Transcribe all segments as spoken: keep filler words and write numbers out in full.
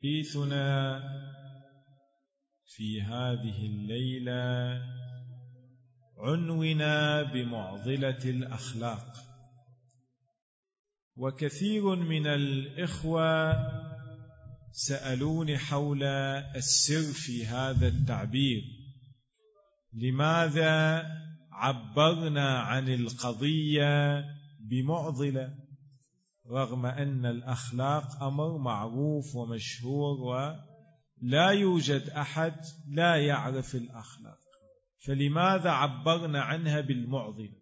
حديثنا في هذه الليلة عنونا بمعضلة الأخلاق، وكثير من الإخوة سألوني حول السر في هذا التعبير. لماذا عبرنا عن القضية بمعضلة رغم أن الأخلاق أمر معروف ومشهور ولا يوجد أحد لا يعرف الأخلاق؟ فلماذا عبرنا عنها بالمعضلة؟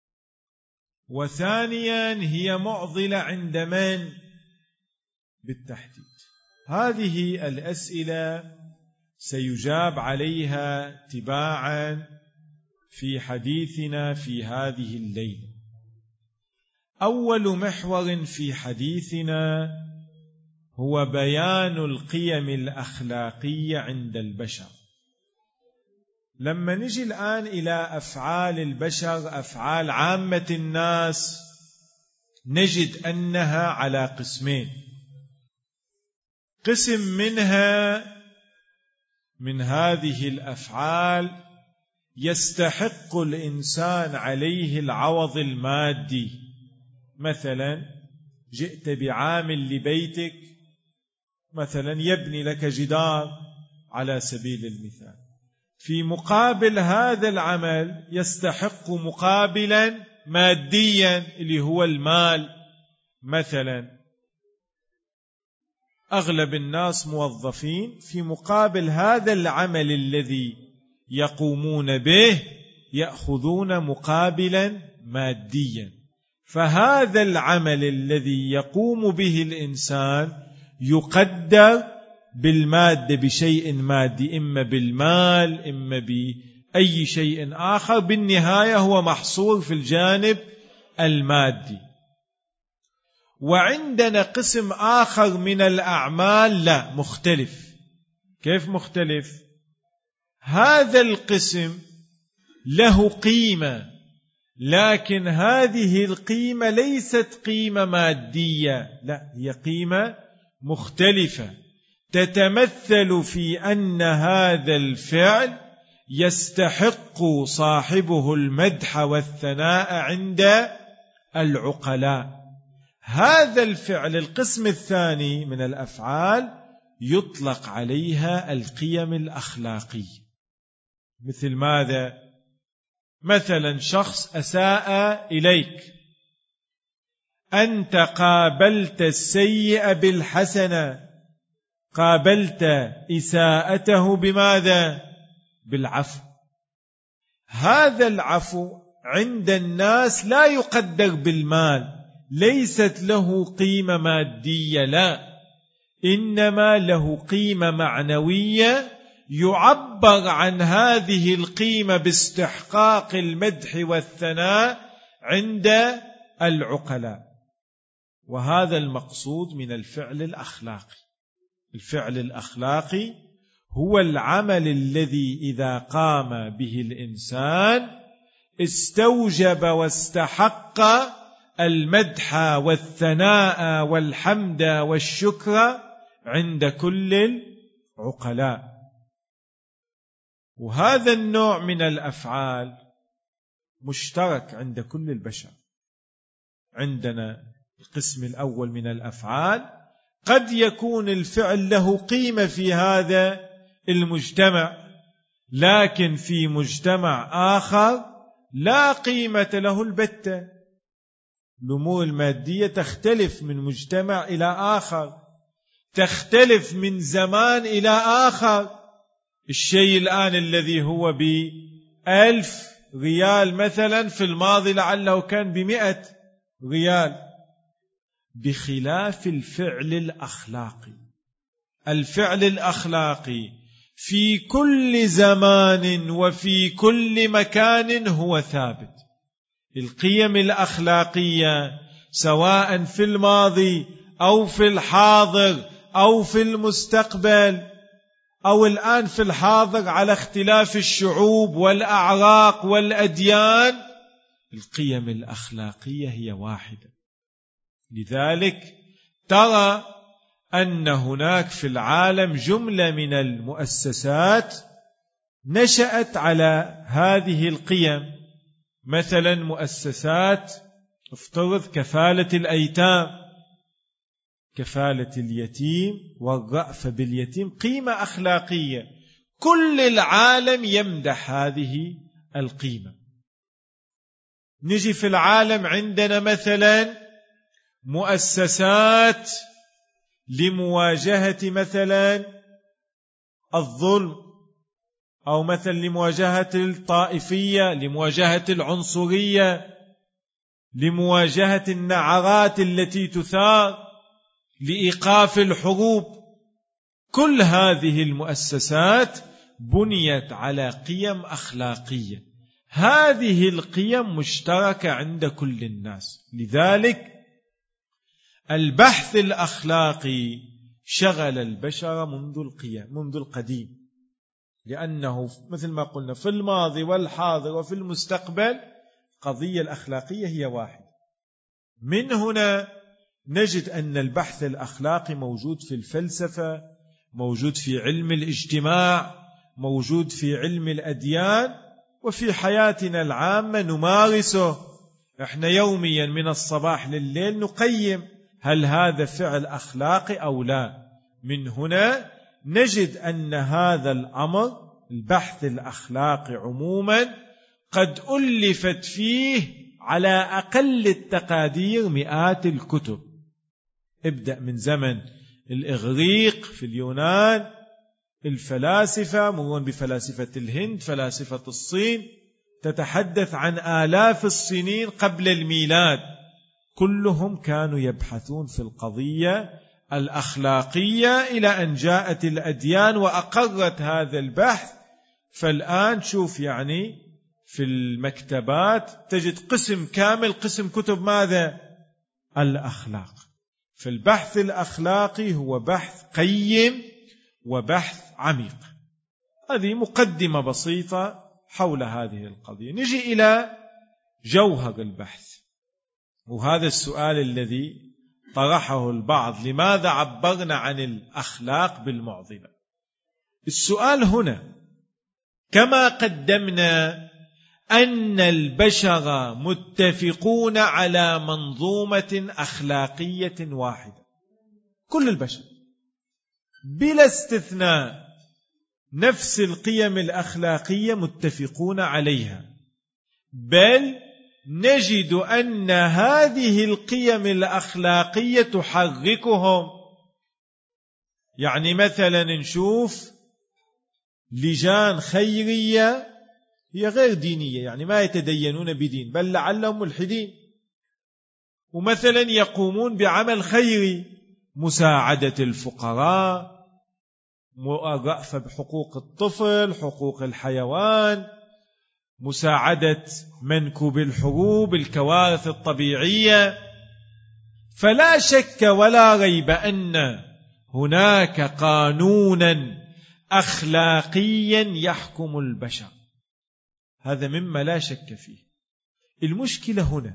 وثانيا هي معضلة عند من بالتحديد؟ هذه الأسئلة سيجاب عليها تباعا في حديثنا في هذه الليلة. أول محور في حديثنا هو بيان القيم الأخلاقية عند البشر. لما نجي الآن إلى أفعال البشر، أفعال عامة الناس، نجد أنها على قسمين. قسم منها من هذه الأفعال يستحق الإنسان عليه العوض المادي، مثلا جئت بعامل لبيتك، مثلا يبني لك جدار على سبيل المثال، في مقابل هذا العمل يستحق مقابلا ماديا اللي هو المال. مثلا أغلب الناس موظفين، في مقابل هذا العمل الذي يقومون به يأخذون مقابلا ماديا، فهذا العمل الذي يقوم به الإنسان يقدر بالمادة بشيء مادي، إما بالمال إما بأي شيء آخر، بالنهاية هو محصور في الجانب المادي. وعندنا قسم آخر من الأعمال لا، مختلف. كيف مختلف؟ هذا القسم له قيمة، لكن هذه القيمة ليست قيمة مادية، لا، هي قيمة مختلفة تتمثل في أن هذا الفعل يستحق صاحبه المدح والثناء عند العقلاء. هذا الفعل القسم الثاني من الأفعال يطلق عليها القيم الأخلاقية. مثل ماذا؟ مثلا شخص أساء إليك، أنت قابلت السيئة بالحسنة، قابلت إساءته بماذا؟ بالعفو. هذا العفو عند الناس لا يقدر بالمال، ليست له قيمة مادية، لا، إنما له قيمة معنوية يعبر عن هذه القيمة باستحقاق المدح والثناء عند العقلاء. وهذا المقصود من الفعل الأخلاقي. الفعل الأخلاقي هو العمل الذي إذا قام به الإنسان استوجب واستحق المدح والثناء والحمد والشكر عند كل العقلاء. وهذا النوع من الأفعال مشترك عند كل البشر. عندنا القسم الأول من الأفعال قد يكون الفعل له قيمة في هذا المجتمع، لكن في مجتمع آخر لا قيمة له البتة. الأمور المادية تختلف من مجتمع إلى آخر، تختلف من زمان إلى آخر. الشيء الآن الذي هو بألف ريال مثلا في الماضي لعله كان بمئة ريال، بخلاف الفعل الأخلاقي. الفعل الأخلاقي في كل زمان وفي كل مكان هو ثابت. القيم الأخلاقية سواء في الماضي أو في الحاضر أو في المستقبل أو الآن في الحاضر على اختلاف الشعوب والأعراق والأديان، القيم الأخلاقية هي واحدة. لذلك ترى أن هناك في العالم جملة من المؤسسات نشأت على هذه القيم، مثلا مؤسسات افترض كفالة الأيتام، كفالة اليتيم والرأفة باليتيم قيمة أخلاقية، كل العالم يمدح هذه القيمة. نجي في العالم عندنا مثلا مؤسسات لمواجهة مثلا الظلم، أو مثلا لمواجهة الطائفية، لمواجهة العنصرية، لمواجهة النعرات التي تثار، لإيقاف الحروب. كل هذه المؤسسات بنيت على قيم أخلاقية، هذه القيم مشتركة عند كل الناس. لذلك البحث الأخلاقي شغل البشر منذ القيام، منذ القديم، لأنه مثل ما قلنا في الماضي والحاضر وفي المستقبل القضية الأخلاقية هي واحدة. من هنا نجد أن البحث الأخلاقي موجود في الفلسفة، موجود في علم الاجتماع، موجود في علم الأديان، وفي حياتنا العامة نمارسه. احنا يوميا من الصباح لليل نقيم هل هذا فعل أخلاقي أو لا. من هنا نجد أن هذا الأمر، البحث الأخلاقي عموما، قد ألفت فيه على أقل التقادير مئات الكتب، ابدأ من زمن الإغريق في اليونان، الفلاسفة مرون بفلاسفة الهند، فلاسفة الصين، تتحدث عن آلاف السنين قبل الميلاد، كلهم كانوا يبحثون في القضية الأخلاقية إلى أن جاءت الأديان وأقرت هذا البحث. فالآن شوف يعني في المكتبات تجد قسم كامل، قسم كتب ماذا؟ الأخلاق. فالبحث الأخلاقي هو بحث قيم وبحث عميق. هذه مقدمة بسيطة حول هذه القضية. نجي إلى جوهر البحث، وهذا السؤال الذي طرحه البعض: لماذا عبرنا عن الأخلاق بالمعضلة؟ السؤال هنا كما قدمنا أن البشر متفقون على منظومة أخلاقية واحدة، كل البشر بلا استثناء نفس القيم الأخلاقية متفقون عليها، بل نجد أن هذه القيم الأخلاقية تحركهم. يعني مثلا نشوف لجان خيرية هي غير دينية، يعني ما يتدينون بدين بل لعلهم ملحدين، ومثلا يقومون بعمل خيري، مساعدة الفقراء، الرأفة بحقوق الطفل، حقوق الحيوان، مساعدة منكوب الحروب، الكوارث الطبيعية. فلا شك ولا ريب أن هناك قانونا أخلاقيا يحكم البشر، هذا مما لا شك فيه. المشكلة هنا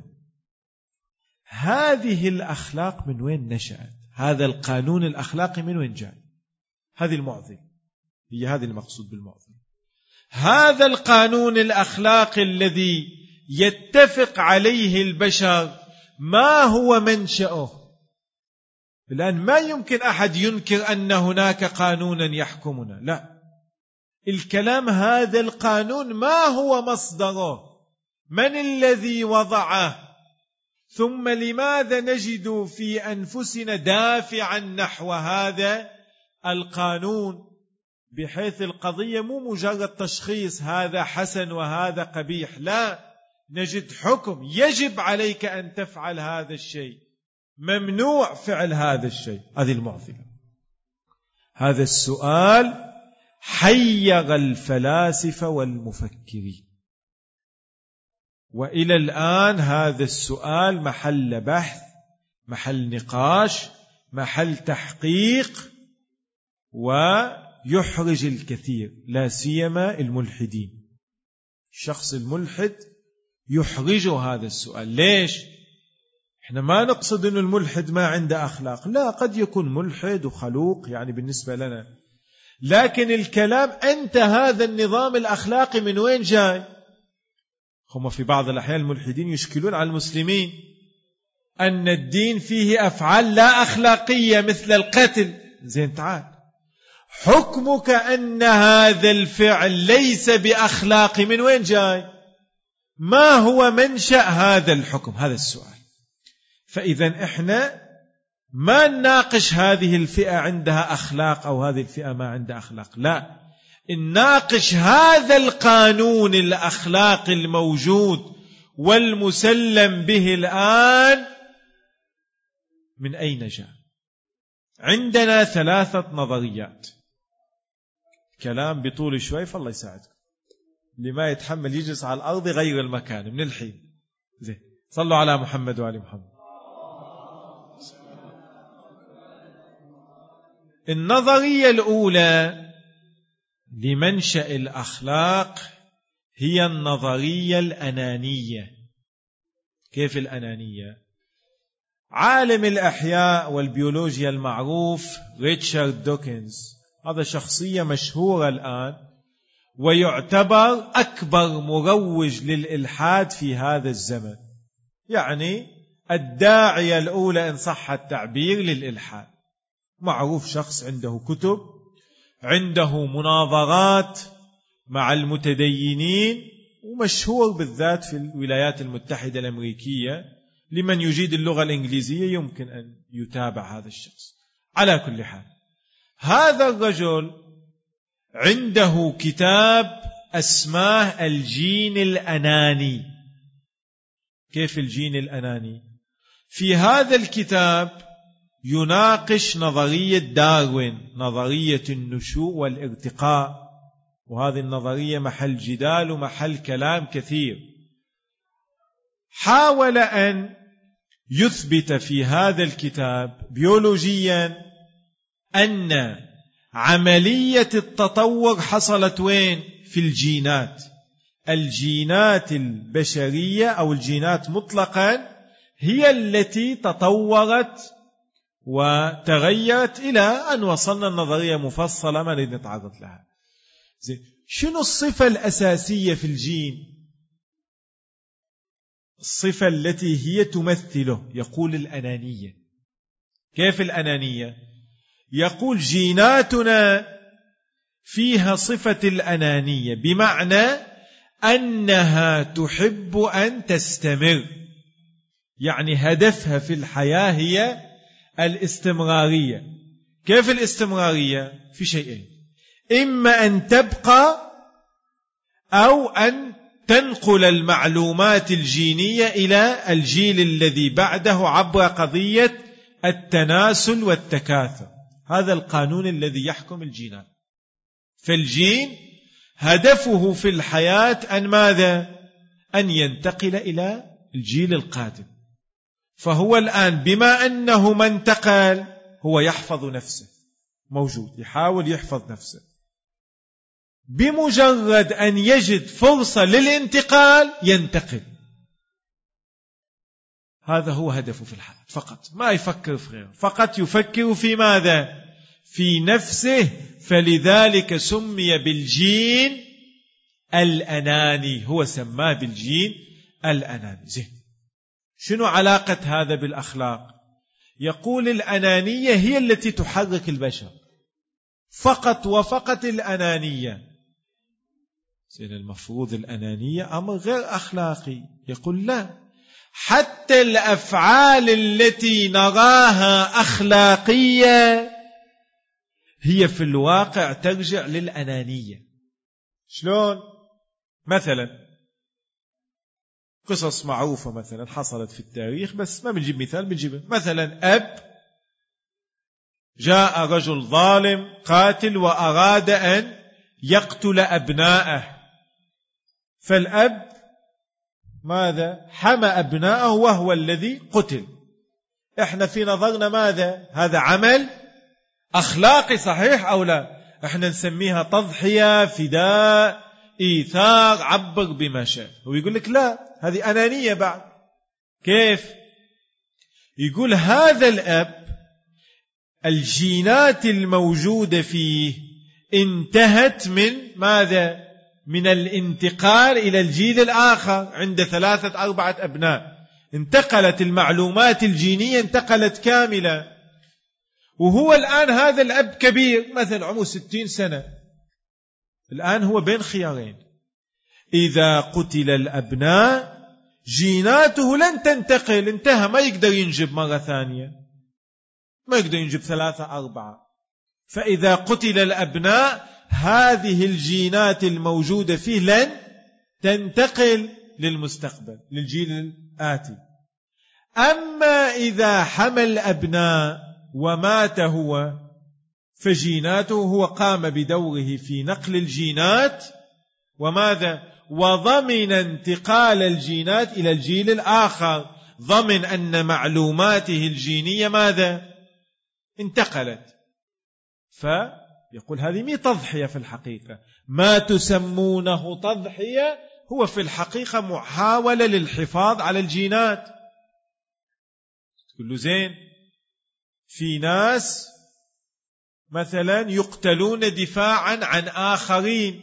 هذه الأخلاق من وين نشأت؟ هذا القانون الأخلاقي من وين جاء؟ هذه المعضلة، هي هذه المقصود بالمعضلة. هذا القانون الأخلاقي الذي يتفق عليه البشر ما هو منشأه؟ الآن ما يمكن أحد ينكر أن هناك قانونا يحكمنا، لا، الكلام هذا القانون ما هو مصدره؟ من الذي وضعه؟ ثم لماذا نجد في أنفسنا دافعا نحو هذا القانون، بحيث القضية مو مجرد تشخيص هذا حسن وهذا قبيح، لا، نجد حكم يجب عليك أن تفعل هذا الشيء، ممنوع فعل هذا الشيء. هذه المعضلة. هذا السؤال حير الفلاسفة والمفكرين، وإلى الآن هذا السؤال محل بحث، محل نقاش، محل تحقيق، ويحرج الكثير، لا سيما الملحدين. الشخص الملحد يحرجه هذا السؤال. ليش؟ احنا ما نقصد أن الملحد ما عنده أخلاق، لا، قد يكون ملحد وخلوق يعني بالنسبة لنا، لكن الكلام أنت هذا النظام الأخلاقي من وين جاي؟ هم في بعض الأحيان الملحدين يشكلون على المسلمين أن الدين فيه أفعال لا أخلاقية مثل القتل. زين، تعال، حكمك أن هذا الفعل ليس بأخلاقي من وين جاي؟ ما هو منشأ هذا الحكم؟ هذا السؤال. فإذا إحنا ما نناقش هذه الفئة عندها أخلاق أو هذه الفئة ما عندها أخلاق، لا، نناقش هذا القانون الأخلاقي الموجود والمسلم به الآن من أين جاء. عندنا ثلاثة نظريات، كلام بطول شوي فالله يساعدكم، اللي ما يتحمل يجلس على الأرض غير المكان من الحين. زين، صلوا على محمد وعلى محمد. النظرية الأولى لمنشأ الأخلاق هي النظرية الأنانية. كيف الأنانية؟ عالم الأحياء والبيولوجيا المعروف ريتشارد دوكنز، هذا شخصية مشهورة الآن ويعتبر أكبر مروج للإلحاد في هذا الزمن، يعني الداعية الأولى إن صح التعبير للإلحاد. معروف شخص عنده كتب، عنده مناظرات مع المتدينين، ومشهور بالذات في الولايات المتحدة الأمريكية. لمن يجيد اللغة الإنجليزية يمكن أن يتابع هذا الشخص. على كل حال، هذا الرجل عنده كتاب اسماه الجين الأناني. كيف الجين الأناني؟ في هذا الكتاب يناقش نظرية داروين، نظرية النشوء والارتقاء، وهذه النظرية محل جدال ومحل كلام كثير. حاول أن يثبت في هذا الكتاب بيولوجيا أن عملية التطور حصلت وين؟ في الجينات. الجينات البشرية أو الجينات مطلقا هي التي تطورت وتغيرت إلى أن وصلنا النظرية مفصلة ما نريد نتعرض لها. زين، شنو الصفة الأساسية في الجين؟ الصفة التي هي تمثله، يقول الأنانية. كيف الأنانية؟ يقول جيناتنا فيها صفة الأنانية، بمعنى أنها تحب أن تستمر، يعني هدفها في الحياة هي الاستمرارية. كيف الاستمرارية؟ في شيئين، إما أن تبقى أو أن تنقل المعلومات الجينية إلى الجيل الذي بعده عبر قضية التناسل والتكاثر. هذا القانون الذي يحكم الجينات. فالجين هدفه في الحياة أن ماذا؟ أن ينتقل إلى الجيل القادم. فهو الآن بما أنه ما انتقل هو يحفظ نفسه، موجود يحاول يحفظ نفسه. بمجرد أن يجد فرصة للانتقال ينتقل. هذا هو هدفه في الحياة فقط، ما يفكر في غيره، فقط يفكر في ماذا؟ في نفسه. فلذلك سمي بالجين الأناني، هو سماه بالجين الأناني. زين، شنو علاقة هذا بالأخلاق؟ يقول الأنانية هي التي تحرك البشر، فقط وفقط الأنانية. زين، المفروض الأنانية أمر غير أخلاقي. يقول لا، حتى الأفعال التي نراها أخلاقية هي في الواقع ترجع للأنانية. شلون؟ مثلا قصص معروفة مثلا حصلت في التاريخ، بس ما بنجيب مثال، بنجيب مثلا أب جاء رجل ظالم قاتل وأراد أن يقتل أبناءه، فالأب ماذا؟ حمى أبناءه وهو الذي قتل. احنا في نظرنا ماذا؟ هذا عمل أخلاقي صحيح أو لا؟ احنا نسميها تضحية، فداء، إيثار، عبر بما شاء. ويقول لك لا، هذه أنانية بعد. كيف؟ يقول هذا الأب الجينات الموجودة فيه انتهت من ماذا؟ من الانتقال إلى الجيل الآخر. عند ثلاثة أربعة أبناء انتقلت المعلومات الجينية، انتقلت كاملة. وهو الآن هذا الأب كبير، مثلا عمره ستين سنة، الآن هو بين خيارين: إذا قتل الأبناء جيناته لن تنتقل، انتهى، ما يقدر ينجب مرة ثانية، ما يقدر ينجب ثلاثة أربعة. فإذا قتل الأبناء هذه الجينات الموجودة فيه لن تنتقل للمستقبل، للجيل الآتي. أما إذا حمل أبناء ومات هو فجيناته، هو قام بدوره في نقل الجينات وماذا؟ وضمن انتقال الجينات إلى الجيل الآخر، ضمن أن معلوماته الجينية ماذا؟ انتقلت. فيقول هذه مي تضحية في الحقيقة، ما تسمونه تضحية هو في الحقيقة محاولة للحفاظ على الجينات. تقول له زين، في ناس مثلا يقتلون دفاعا عن آخرين،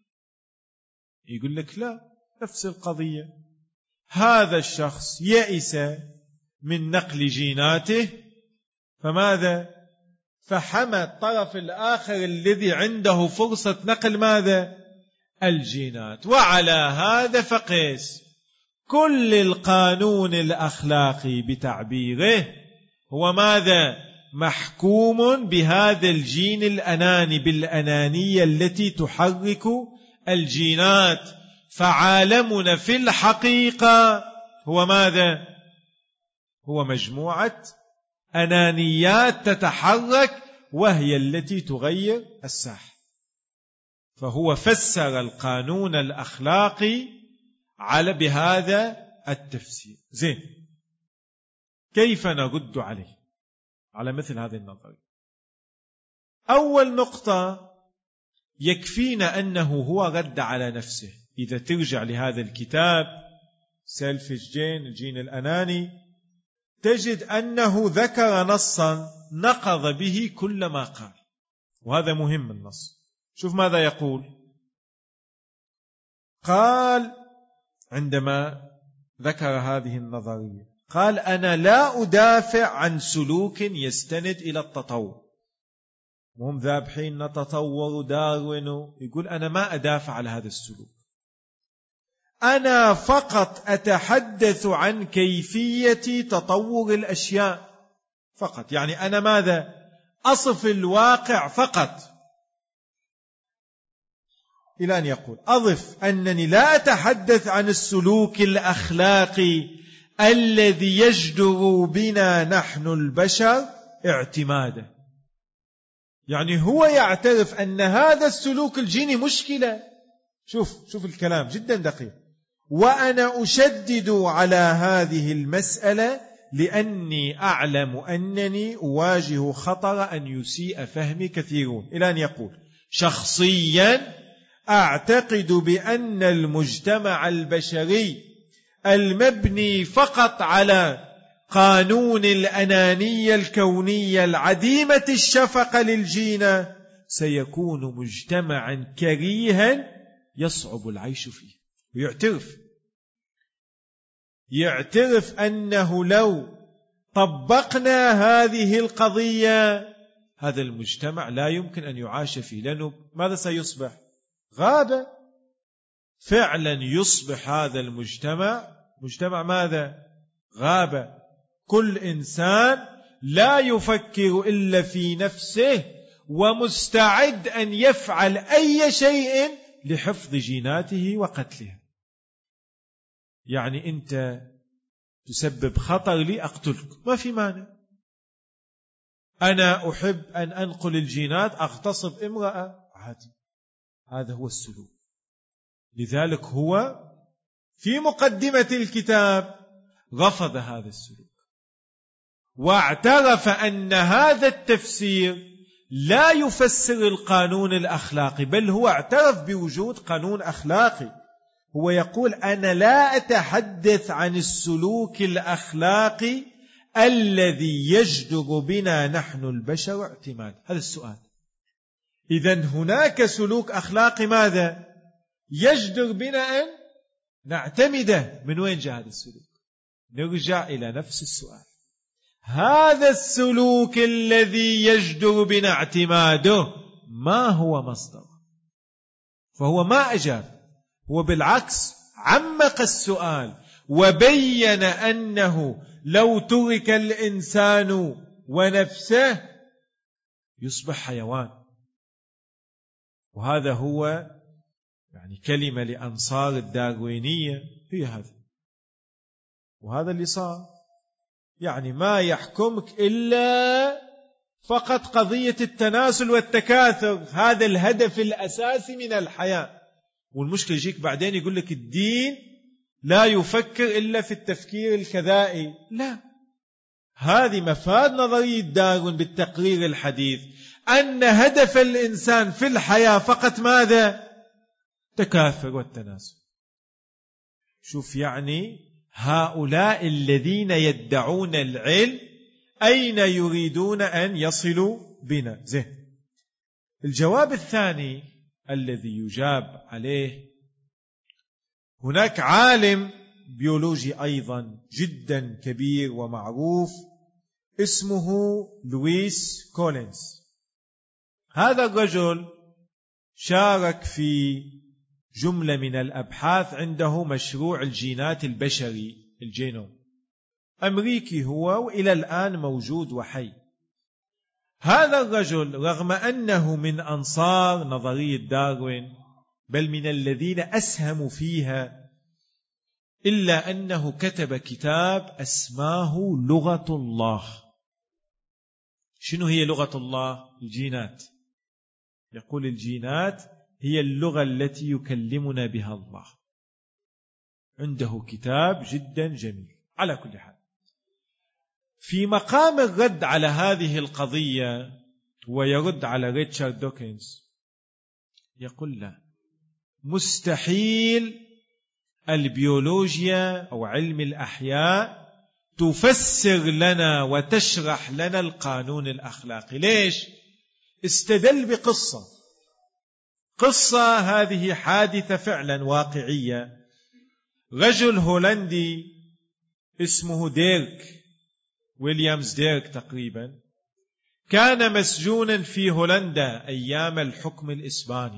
يقول لك لا، نفس القضية، هذا الشخص يئس من نقل جيناته فماذا؟ فحمى الطرف الآخر الذي عنده فرصة نقل ماذا؟ الجينات. وعلى هذا فقيس كل القانون الأخلاقي بتعبيره هو ماذا؟ محكوم بهذا الجين الأناني، بالأنانية التي تحرك الجينات. فعالمنا في الحقيقة هو ماذا؟ هو مجموعة أنانيات تتحرك وهي التي تغير الساحة. فهو فسر القانون الأخلاقي على بهذا التفسير. زين، كيف نرد عليه على مثل هذه النظرية؟ أول نقطة، يكفينا أنه هو رد على نفسه. إذا ترجع لهذا الكتاب سيلفيش جين، الجين الأناني، تجد أنه ذكر نصا نقض به كل ما قال، وهذا مهم النص. شوف ماذا يقول. قال عندما ذكر هذه النظرية، قال أنا لا أدافع عن سلوك يستند إلى التطور، وهم ذابحين نتطور داروين، يقول أنا ما أدافع على هذا السلوك، أنا فقط أتحدث عن كيفية تطور الأشياء فقط. يعني أنا ماذا؟ أصف الواقع فقط. إلى أن يقول أضف أنني لا أتحدث عن السلوك الأخلاقي الذي يجدر بنا نحن البشر اعتماده. يعني هو يعترف أن هذا السلوك الجيني مشكلة. شوف شوف الكلام جدا دقيق. وأنا أشدد على هذه المسألة لأني أعلم أنني أواجه خطر أن يسيء فهمي كثيرون. إلى أن يقول شخصيا أعتقد بأن المجتمع البشري المبني فقط على قانون الأنانية الكونية العديمة الشفقة للجينة سيكون مجتمعا كريها يصعب العيش فيه. ويعترف يعترف أنه لو طبقنا هذه القضية هذا المجتمع لا يمكن أن يعاش فيه، لأنه ماذا سيصبح؟ غابة. فعلا يصبح هذا المجتمع مجتمع ماذا؟ غابة. كل إنسان لا يفكر إلا في نفسه ومستعد أن يفعل أي شيء لحفظ جيناته وقتلها. يعني أنت تسبب خطر لي أقتلك، ما في مانع. أنا أحب أن أنقل الجينات، أغتصب امرأة، عادي. هذا هو السلوك. لذلك هو في مقدمة الكتاب رفض هذا السلوك واعترف أن هذا التفسير لا يفسر القانون الأخلاقي، بل هو اعترف بوجود قانون أخلاقي. هو يقول أنا لا أتحدث عن السلوك الأخلاقي الذي يجدر بنا نحن البشر اعتماد؟ هذا السؤال. إذن هناك سلوك أخلاقي ماذا يجدر بنا أن نعتمده. من وين جاء هذا السلوك؟ نرجع إلى نفس السؤال. هذا السلوك الذي يجدر بنا اعتماده ما هو مصدر؟ فهو ما أجاب، هو بالعكس عمق السؤال وبين أنه لو ترك الإنسان ونفسه يصبح حيوان. وهذا هو يعني كلمة لأنصار الداروينية هي هذا، وهذا اللي صار. يعني ما يحكمك إلا فقط قضية التناسل والتكاثر، هذا الهدف الأساسي من الحياة. والمشكلة يجيك بعدين يقول لك الدين لا يفكر إلا في التفكير الكذائي. لا، هذه مفاد نظرية داروين بالتقرير الحديث، أن هدف الإنسان في الحياة فقط ماذا؟ تكاثر والتناسل. شوف يعني هؤلاء الذين يدعون العلم أين يريدون أن يصلوا بنا؟ زين. الجواب الثاني الذي يجاب عليه، هناك عالم بيولوجي أيضا جدا كبير ومعروف اسمه لويس كولينز. هذا الرجل شارك في جملة من الأبحاث، عنده مشروع الجينات البشري الجينوم، أمريكي هو وإلى الآن موجود وحي. هذا الرجل رغم أنه من أنصار نظرية داروين بل من الذين أسهموا فيها، إلا أنه كتب كتاب أسماه لغة الله. شنو هي لغة الله؟ الجينات. يقول الجينات هي اللغة التي يكلمنا بها الله. عنده كتاب جدا جميل. على كل حال، في مقام الرد على هذه القضية ويرد على ريتشارد دوكنز، يقول لا، مستحيل البيولوجيا أو علم الأحياء تفسر لنا وتشرح لنا القانون الأخلاقي. ليش؟ استدل بقصة. قصة هذه حادثة فعلا واقعية. رجل هولندي اسمه ديرك ويليامز ديرك تقريبا، كان مسجونا في هولندا أيام الحكم الإسباني.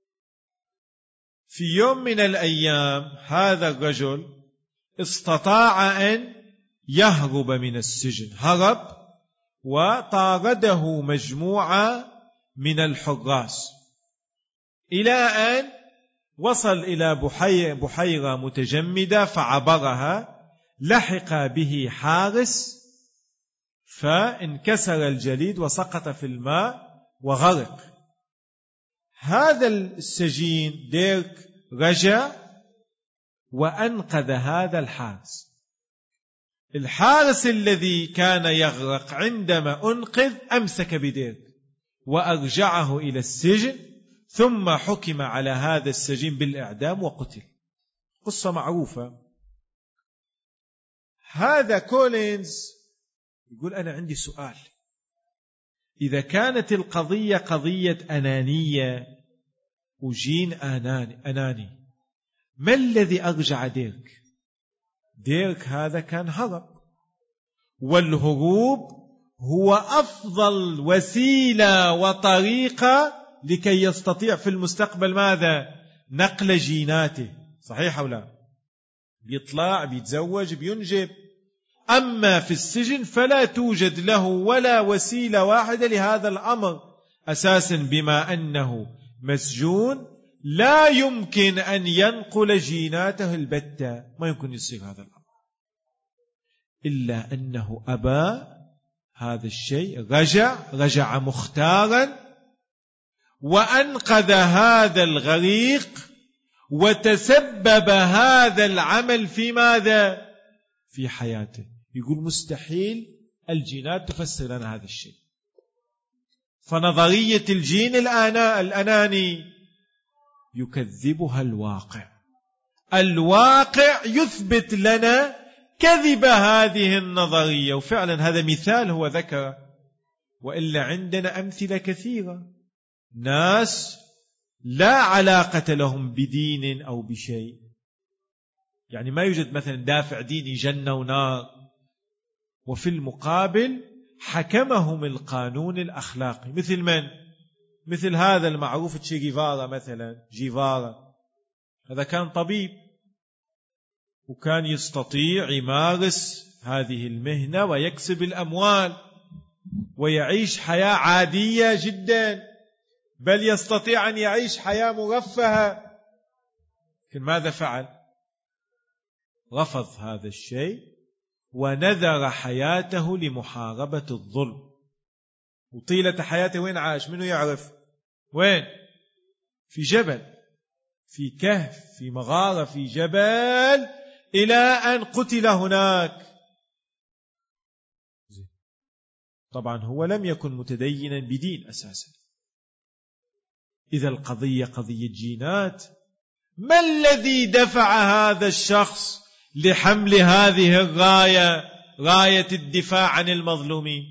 في يوم من الأيام هذا الرجل استطاع أن يهرب من السجن، هرب وطارده مجموعة من الحراس إلى أن وصل إلى بحيرة متجمدة فعبرها، لحق به حارس فانكسر الجليد وسقط في الماء وغرق. هذا السجين ديرك رجع وأنقذ هذا الحارس. الحارس الذي كان يغرق عندما أنقذ أمسك بديرك وأرجعه إلى السجن، ثم حكم على هذا السجين بالإعدام وقتل. قصة معروفة. هذا كولينز يقول أنا عندي سؤال، إذا كانت القضية قضية أنانية وجين أناني, أناني ما الذي أرجع ديرك؟ ديرك هذا كان هرب، والهروب هو أفضل وسيلة وطريقة لكي يستطيع في المستقبل ماذا؟ نقل جيناته. صحيح أو لا؟ بيطلع بيتزوج بينجب. أما في السجن فلا توجد له ولا وسيلة واحدة لهذا الأمر، أساسا بما أنه مسجون لا يمكن أن ينقل جيناته البتة، ما يمكن يصير هذا الأمر. إلا أنه أبى هذا الشيء، رجع رجع مختارا وأنقذ هذا الغريق، وتسبب هذا العمل في ماذا؟ في حياته. يقول مستحيل الجينات تفسر لنا هذا الشيء. فنظرية الجين الأناني يكذبها الواقع. الواقع يثبت لنا كذب هذه النظرية. وفعلا هذا مثال هو ذكر، وإلا عندنا أمثلة كثيرة، ناس لا علاقة لهم بدين أو بشيء، يعني ما يوجد مثلا دافع ديني جنة ونار، وفي المقابل حكمهم القانون الأخلاقي. مثل من؟ مثل هذا المعروف تشي جيفارا مثلا. جيفارا هذا كان طبيب، وكان يستطيع يمارس هذه المهنة ويكسب الأموال ويعيش حياة عادية جدا، بل يستطيع أن يعيش حياة مرفهة. لكن ماذا فعل؟ رفض هذا الشيء ونذر حياته لمحاربة الظلم. وطيلة حياته وين عاش؟ منو يعرف؟ وين؟ في جبل، في كهف، في مغارة، في جبل، إلى أن قتل هناك. طبعا هو لم يكن متدينا بدين أساسا. إذا القضية قضية جينات. ما الذي دفع هذا الشخص لحمل هذه الراية، راية الدفاع عن المظلومين؟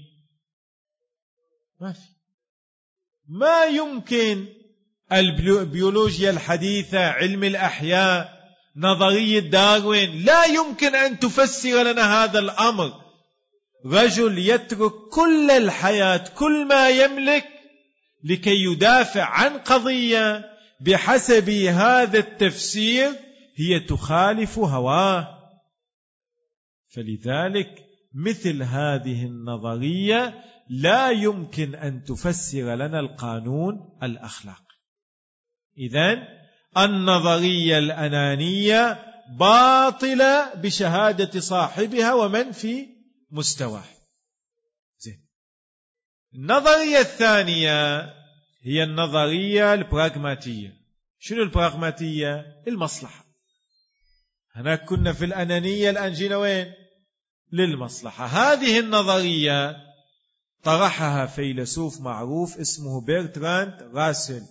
ما في. ما يمكن البيولوجيا الحديثة، علم الأحياء، نظرية داروين، لا يمكن أن تفسر لنا هذا الأمر. رجل يترك كل الحياة، كل ما يملك، لكي يدافع عن قضية بحسب هذا التفسير هي تخالف هواه. فلذلك مثل هذه النظرية لا يمكن أن تفسر لنا القانون الأخلاقي. إذن النظرية الأنانية باطلة بشهادة صاحبها ومن في مستواه. زين. النظرية الثانية هي النظرية البراغماتية. شنو البراغماتية؟ المصلحة. هناك كنا في الأنانية، الآن جينا وين؟ للمصلحة. هذه النظرية طرحها فيلسوف معروف اسمه برتراند راسل.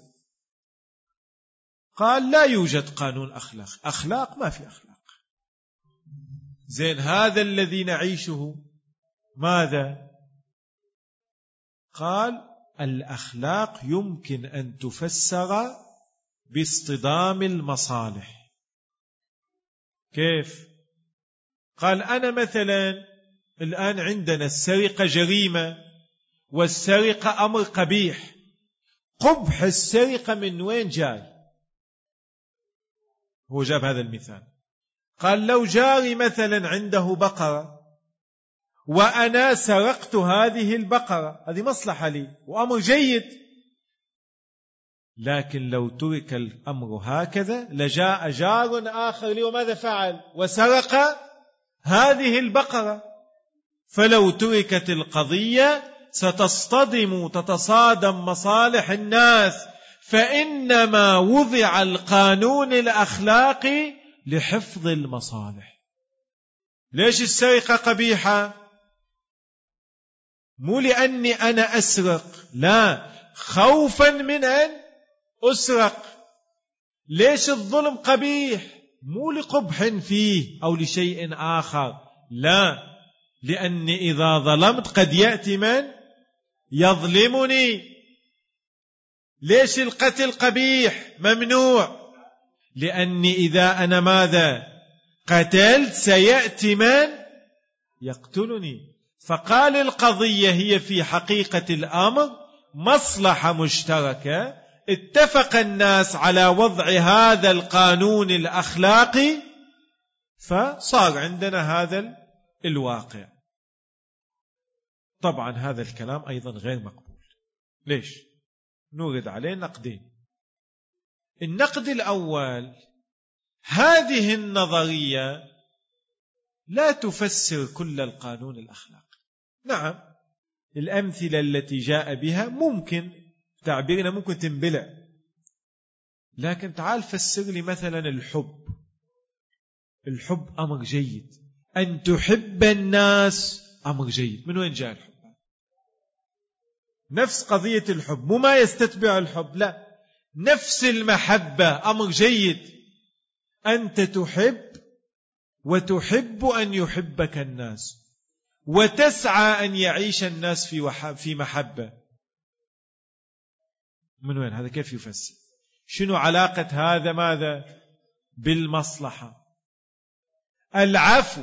قال لا يوجد قانون أخلاق، أخلاق ما في أخلاق. زين، هذا الذي نعيشه ماذا؟ قال الأخلاق يمكن أن تفسر باصطدام المصالح. كيف؟ قال أنا مثلا الآن عندنا السرقة جريمة، والسرقة أمر قبيح. قبح السرقة من وين جاي؟ هو جاب هذا المثال. قال لو جاري مثلا عنده بقرة وأنا سرقت هذه البقرة، هذه مصلحة لي وأمر جيد. لكن لو ترك الأمر هكذا لجاء جار آخر لي وماذا فعل؟ وسرق هذه البقرة. فلو تركت القضية ستصطدم تتصادم مصالح الناس، فإنما وضع القانون الأخلاقي لحفظ المصالح. ليش السرقة قبيحة؟ مو لأني أنا أسرق، لا، خوفا من أن أسرق. ليش الظلم قبيح؟ مو لقبح فيه أو لشيء آخر، لا، لأني إذا ظلمت قد يأتي من يظلمني. ليش القتل قبيح ممنوع؟ لأني إذا أنا ماذا قتلت سيأتي من يقتلني. فقال القضية هي في حقيقة الأمر مصلحة مشتركة، اتفق الناس على وضع هذا القانون الأخلاقي، فصار عندنا هذا الواقع. طبعا هذا الكلام أيضا غير مقبول. ليش؟ نورد عليه نقدين. النقد الأول، هذه النظرية لا تفسر كل القانون الأخلاقي. نعم، الأمثلة التي جاء بها ممكن تعبيرنا ممكن تنبلع، لكن تعال فسر لي مثلا الحب. الحب أمر جيد، أن تحب الناس أمر جيد. من وين جاء الحب؟ نفس قضية الحب، مو ما يستتبع الحب، لا، نفس المحبة أمر جيد. أنت تحب وتحب أن يحبك الناس وتسعى أن يعيش الناس في في محبة. من وين هذا؟ كيف يفسر؟ شنو علاقة هذا ماذا بالمصلحة؟ العفو،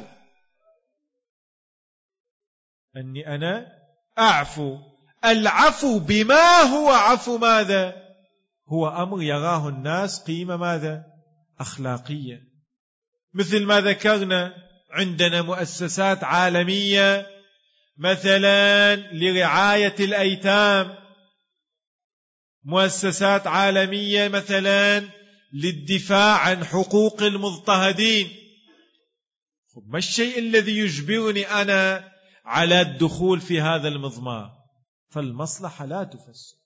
أني أنا أعفو. العفو بما هو عفو ماذا؟ هو أمر يراه الناس قيمة ماذا؟ أخلاقية. مثل ما ذكرنا عندنا مؤسسات عالمية مثلا لرعاية الأيتام، مؤسسات عالمية مثلا للدفاع عن حقوق المضطهدين. ما الشيء الذي يجبرني أنا على الدخول في هذا المضمار؟ فالمصلحة لا تفسر.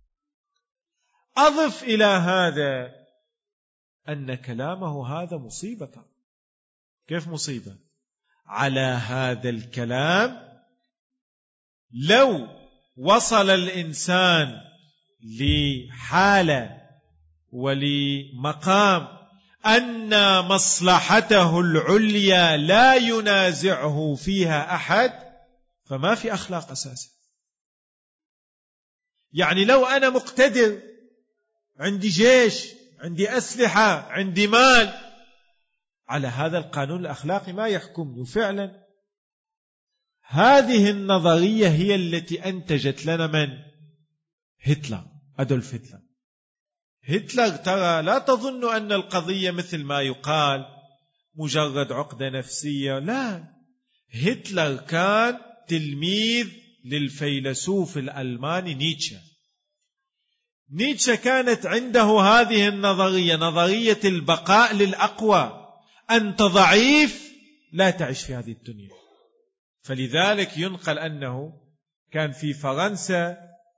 أضف إلى هذا أن كلامه هذا مصيبة. كيف مصيبة؟ على هذا الكلام لو وصل الإنسان لحالة ولمقام أن مصلحته العليا لا ينازعه فيها أحد، فما في أخلاق أساسا. يعني لو أنا مقتدر، عندي جيش، عندي أسلحة، عندي مال، على هذا القانون الأخلاقي ما يحكمني. فعلا هذه النظرية هي التي أنتجت لنا من؟ هتلر، أدولف هتلر. هتلر ترى لا تظن أن القضية مثل ما يقال مجرد عقدة نفسية، لا. هتلر كان تلميذ للفيلسوف الألماني نيتشه. نيتشه كانت عنده هذه النظرية، نظرية البقاء للأقوى. أنت ضعيف لا تعيش في هذه الدنيا. فلذلك ينقل أنه كان في فرنسا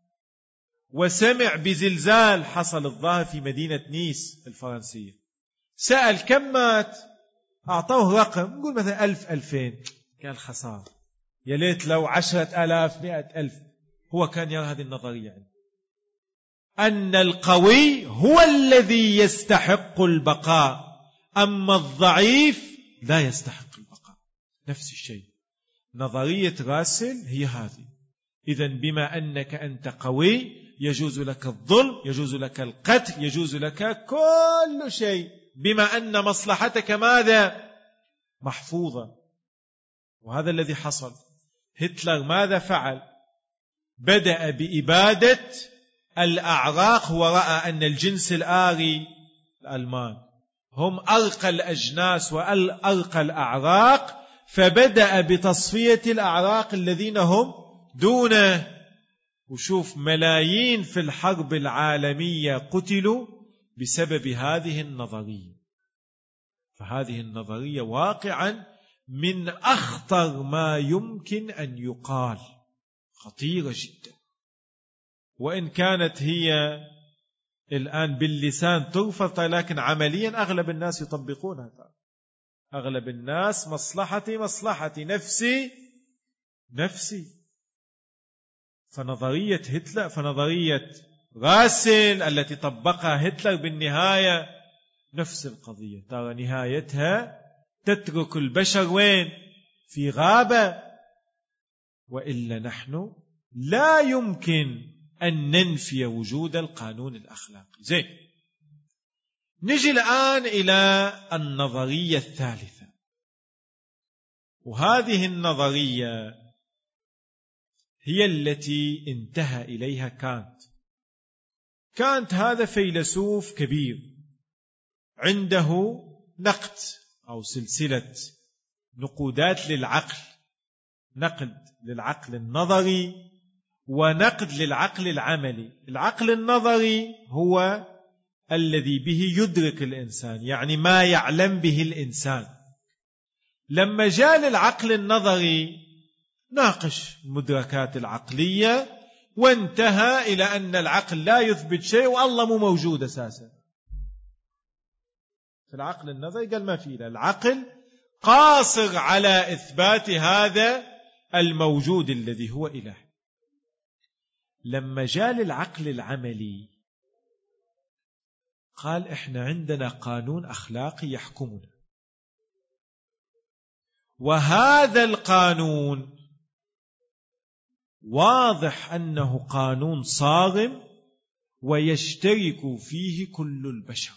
وسمع بزلزال حصل الظاهر في مدينة نيس الفرنسية. سأل كم مات؟ أعطوه رقم، نقول مثلا ألف ألفين. قال خسارة، يا ليت لو عشرة آلاف مئة ألف. هو كان يرى هذه النظرية يعني أن القوي هو الذي يستحق البقاء، أما الضعيف لا يستحق البقاء. نفس الشيء نظرية راسل هي هذه. إذن بما أنك أنت قوي يجوز لك الظلم، يجوز لك القتل، يجوز لك كل شيء، بما أن مصلحتك ماذا؟ محفوظة. وهذا الذي حصل. هتلر ماذا فعل؟ بدأ بإبادة الأعراق، ورأى أن الجنس الآري الألمان هم أرقى الأجناس وأرقى الأعراق، فبدأ بتصفية الأعراق الذين هم دونه. وشوف ملايين في الحرب العالمية قتلوا بسبب هذه النظرية. فهذه النظرية واقعا من أخطر ما يمكن أن يقال، خطيرة جدا. وإن كانت هي الآن باللسان ترفض، لكن عمليا أغلب الناس يطبقونها. أغلب الناس مصلحتي مصلحتي، نفسي نفسي. فنظرية هتلر فنظرية راسل التي طبقها هتلر بالنهاية نفس القضية. ترى نهايتها تترك البشر وين؟ في غابة. وإلا نحن لا يمكن أن ننفي وجود القانون الأخلاقي. زين، نجي الآن إلى النظرية الثالثة. وهذه النظرية هي التي انتهى إليها كانت. كانت هذا فيلسوف كبير عنده نقد أو سلسلة نقودات للعقل، نقد للعقل النظري ونقد للعقل العملي. العقل النظري هو الذي به يدرك الإنسان، يعني ما يعلم به الإنسان. لما جاء للعقل النظري ناقش المدركات العقلية، وانتهى إلى أن العقل لا يثبت شيء والله مو موجود أساسا. في العقل النظري قال ما في، العقل قاصر على إثبات هذا الموجود الذي هو إله. لما جاء للعقل العملي قال إحنا عندنا قانون أخلاقي يحكمنا. وهذا القانون واضح أنه قانون صارم ويشترك فيه كل البشر.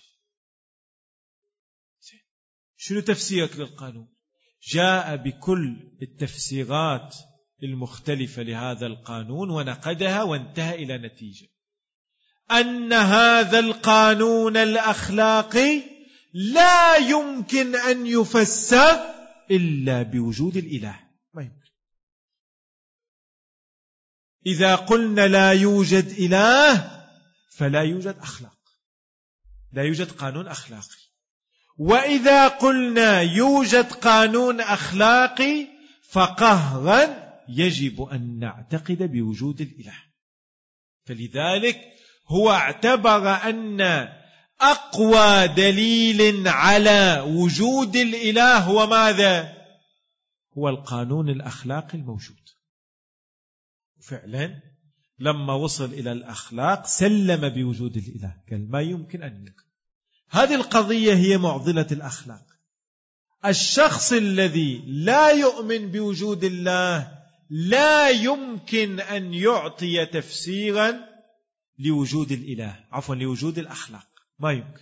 شنو تفسيرك للقانون؟ جاء بكل التفسيرات المختلفة لهذا القانون ونقدها وانتهى إلى نتيجة أن هذا القانون الأخلاقي لا يمكن أن يفسر إلا بوجود الإله. ما يمكن. إذا قلنا لا يوجد إله فلا يوجد أخلاق، لا يوجد قانون أخلاقي. وإذا قلنا يوجد قانون أخلاقي فقهرا يجب أن نعتقد بوجود الإله. فلذلك هو اعتبر أن أقوى دليل على وجود الإله هو ماذا؟ هو القانون الأخلاقي الموجود. فعلا لما وصل إلى الأخلاق سلم بوجود الإله، قال ما يمكن أن يكون. هذه القضية هي معضلة الأخلاق. الشخص الذي لا يؤمن بوجود الله لا يمكن أن يعطي تفسيرا لوجود الإله، عفوا لوجود الأخلاق، ما يمكن.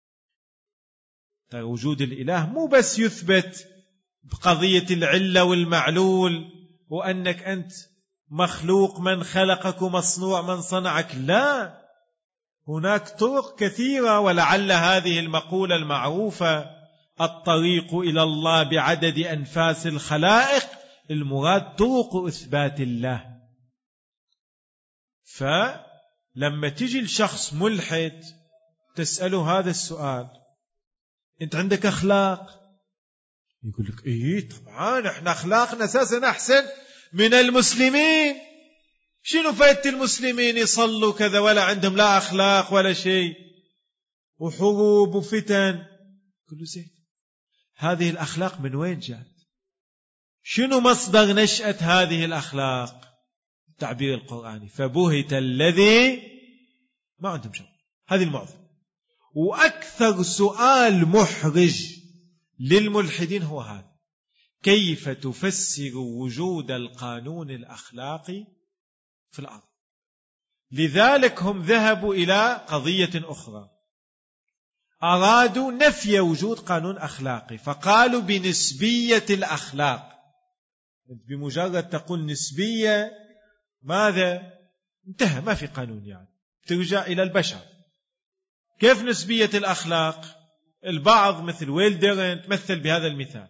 وجود الإله مو بس يثبت بقضية العلة والمعلول وأنك أنت مخلوق، من خلقك ومصنوع من صنعك، لا، هناك طرق كثيرة. ولعل هذه المقولة المعروفة الطريق إلى الله بعدد أنفاس الخلائق، المراد طرق إثبات الله. فلما تجي الشخص ملحد تسأله هذا السؤال، أنت عندك أخلاق؟ يقول لك إيه طبعا إحنا أخلاقنا أساسا أحسن من المسلمين. شنو فايدة المسلمين يصلوا كذا ولا عندهم لا أخلاق ولا شيء، وحروب وفتن؟ كله زين. هذه الأخلاق من وين جاءت؟ شنو مصدر نشأة هذه الأخلاق؟ التعبير القرآني فبهت الذي ما عندهم شيء. هذه المعضلة. وأكثر سؤال محرج للملحدين هو هذا: كيف تفسر وجود القانون الأخلاقي في الأرض؟ لذلك هم ذهبوا إلى قضية أخرى، أرادوا نفي وجود قانون أخلاقي، فقالوا بنسبية الأخلاق. بمجرد تقول نسبية ماذا؟ انتهى، ما في قانون، يعني ترجع إلى البشر. كيف نسبية الأخلاق؟ البعض مثل ويلدر تمثل بهذا المثال،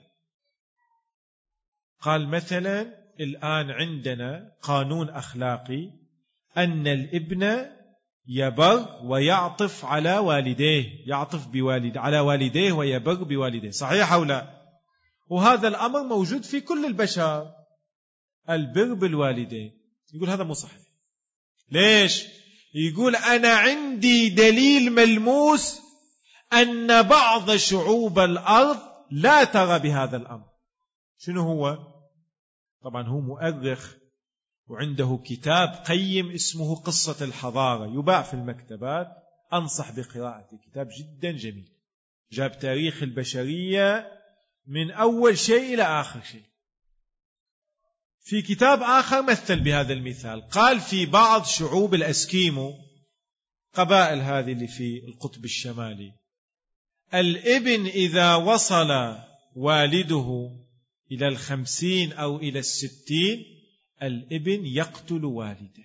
قال مثلا الآن عندنا قانون أخلاقي أن الابن يبر ويعطف على والديه، يعطف بوالد على والديه ويبر بوالديه، صحيح أو لا؟ وهذا الأمر موجود في كل البشر، البر بالوالدين. يقول هذا مو صحيح. ليش؟ يقول أنا عندي دليل ملموس أن بعض شعوب الأرض لا ترى بهذا الأمر. شنو هو؟ طبعا هو مؤرخ وعنده كتاب قيم اسمه قصة الحضارة، يباع في المكتبات، أنصح بقراءته، كتاب جدا جميل، جاب تاريخ البشرية من أول شيء إلى آخر شيء. في كتاب آخر مثل بهذا المثال، قال في بعض شعوب الأسكيمو، قبائل هذه اللي في القطب الشمالي، الابن إذا وصل والده إلى الخمسين أو إلى الستين الابن يقتل والده.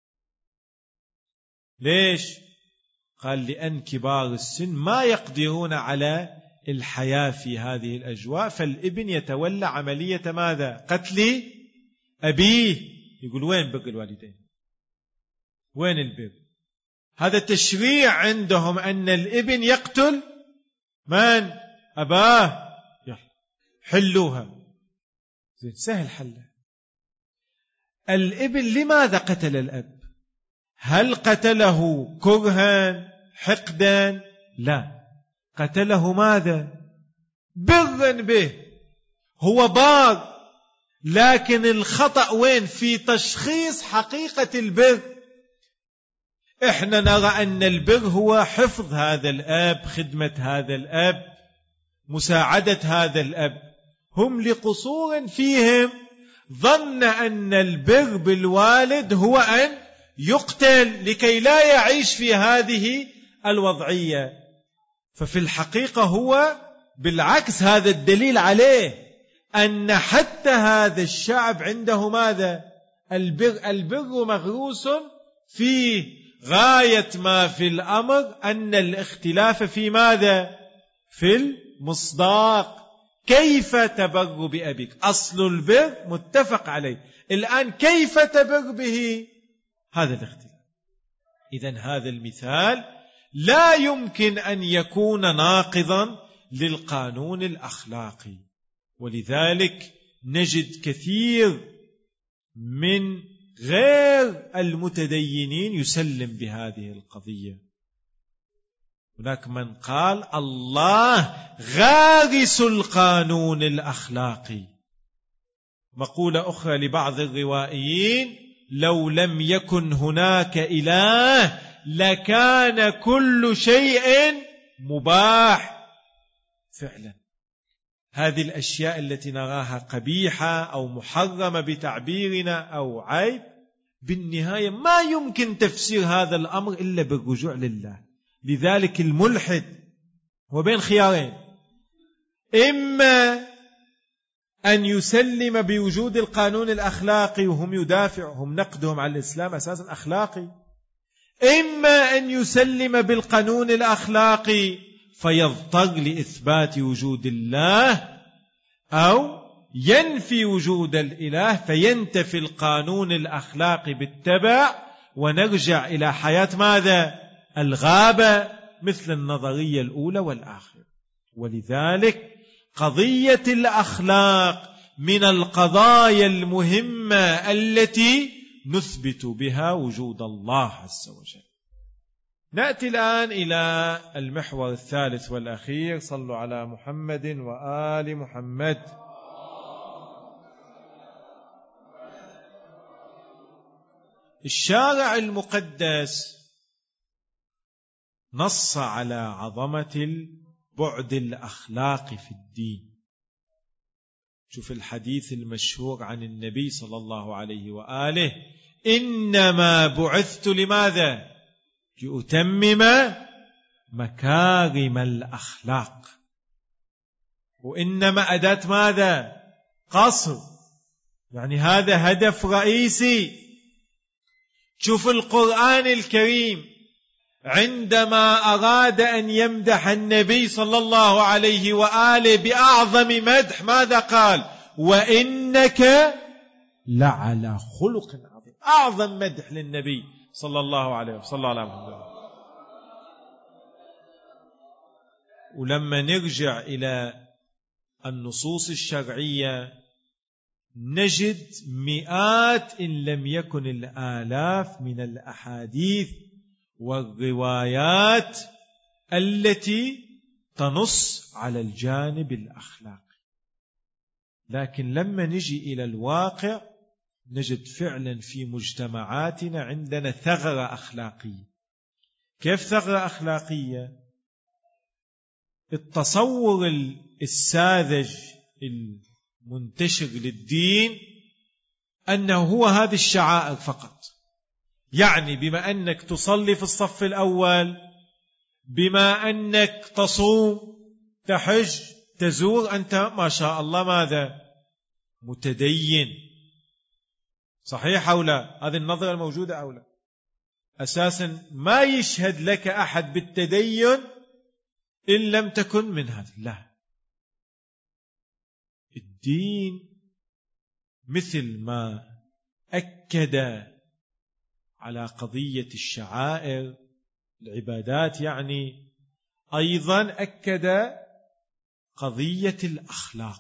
ليش؟ قال لأن كبار السن ما يقدرون على الحياة في هذه الأجواء، فالابن يتولى عملية ماذا؟ قتل أبيه. يقول وين بر الوالدين؟ وين البر؟ هذا تشريع عندهم أن الابن يقتل من؟ أباه. يلا حلوها، زين سهل حلها. الابن لماذا قتل الأب؟ هل قتله كرها حقدا؟ لا، قتله ماذا؟ برا به، هو بار، لكن الخطأ وين؟ في تشخيص حقيقة البر. احنا نرى أن البر هو حفظ هذا الأب، خدمة هذا الأب، مساعدة هذا الأب. هم لقصور فيهم ظن أن البر بالوالد هو أن يقتل لكي لا يعيش في هذه الوضعية. ففي الحقيقة هو بالعكس، هذا الدليل عليه أن حتى هذا الشعب عنده ماذا؟ البر. البر مغروس فيه. غاية ما في الأمر أن الاختلاف في ماذا؟ في المصداق. كيف تبر بأبيك؟ أصل البر متفق عليه، الآن كيف تبر به؟ هذا الاختلاف. إذن هذا المثال لا يمكن أن يكون ناقضا للقانون الأخلاقي. ولذلك نجد كثير من غير المتدينين يسلم بهذه القضية. هناك من قال الله غارس القانون الأخلاقي. مقولة أخرى لبعض الروائيين: لو لم يكن هناك إله لكان كل شيء مباح. فعلا هذه الأشياء التي نراها قبيحة أو محرمة بتعبيرنا أو عيب، بالنهاية ما يمكن تفسير هذا الأمر إلا بالرجوع لله. لذلك الملحد هو بين خيارين: إما أن يسلم بوجود القانون الأخلاقي وهم يدافع، هم نقدهم على الإسلام أساسا أخلاقي، إما أن يسلم بالقانون الأخلاقي فيضطر لإثبات وجود الله، أو ينفي وجود الإله فينتفي القانون الأخلاقي بالتبع ونرجع إلى حياة ماذا؟ الغابة، مثل النظرية الأولى والآخرة. ولذلك قضية الأخلاق من القضايا المهمة التي نثبت بها وجود الله عز وجل. نأتي الآن إلى المحور الثالث والأخير. صلوا على محمد وآل محمد. الشارع المقدس نص على عظمة البعد الأخلاقي في الدين. شوف الحديث المشهور عن النبي صلى الله عليه وآله: إنما بعثت لماذا؟ لأتمم مكارم الأخلاق. وإنما أداة ماذا؟ قصر، يعني هذا هدف رئيسي. شوف القرآن الكريم عندما أراد أن يمدح النبي صلى الله عليه وآله بأعظم مدح ماذا قال؟ وإنك لعلى خلق عظيم. أعظم مدح للنبي صلى الله عليه وسلم. ولما نرجع إلى النصوص الشرعية نجد مئات إن لم يكن الآلاف من الأحاديث والروايات التي تنص على الجانب الأخلاقي. لكن لما نجي إلى الواقع نجد فعلا في مجتمعاتنا عندنا ثغرة أخلاقية. كيف ثغرة أخلاقية؟ التصور الساذج المنتشر للدين أنه هو هذه الشعائر فقط. يعني بما أنك تصلي في الصف الأول، بما أنك تصوم، تحج، تزور، أنت ما شاء الله ماذا؟ متدين. صحيح أو لا؟ هذه النظرة الموجودة أو لا؟ أساسا ما يشهد لك أحد بالتدين إن لم تكن من هذا. لا، الدين مثل ما أكد على قضية الشعائر العبادات، يعني أيضا أكد قضية الأخلاق،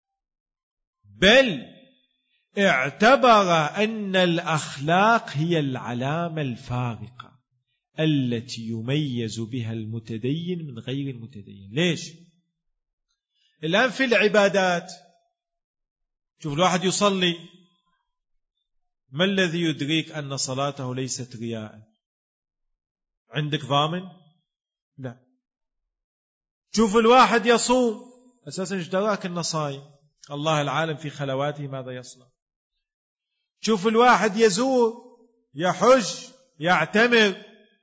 بل اعتبر أن الأخلاق هي العلامة الفارقة التي يميز بها المتدين من غير المتدين. ليش؟ الآن في العبادات شوف الواحد يصلي، ما الذي يدريك أن صلاته ليست رياء؟ عندك ضامن؟ لا. شوف الواحد يصوم، أساسا ايش دراك أنه صايم؟ الله العالم في خلواته ماذا يصنع. شوف الواحد يزور، يحج، يعتمر،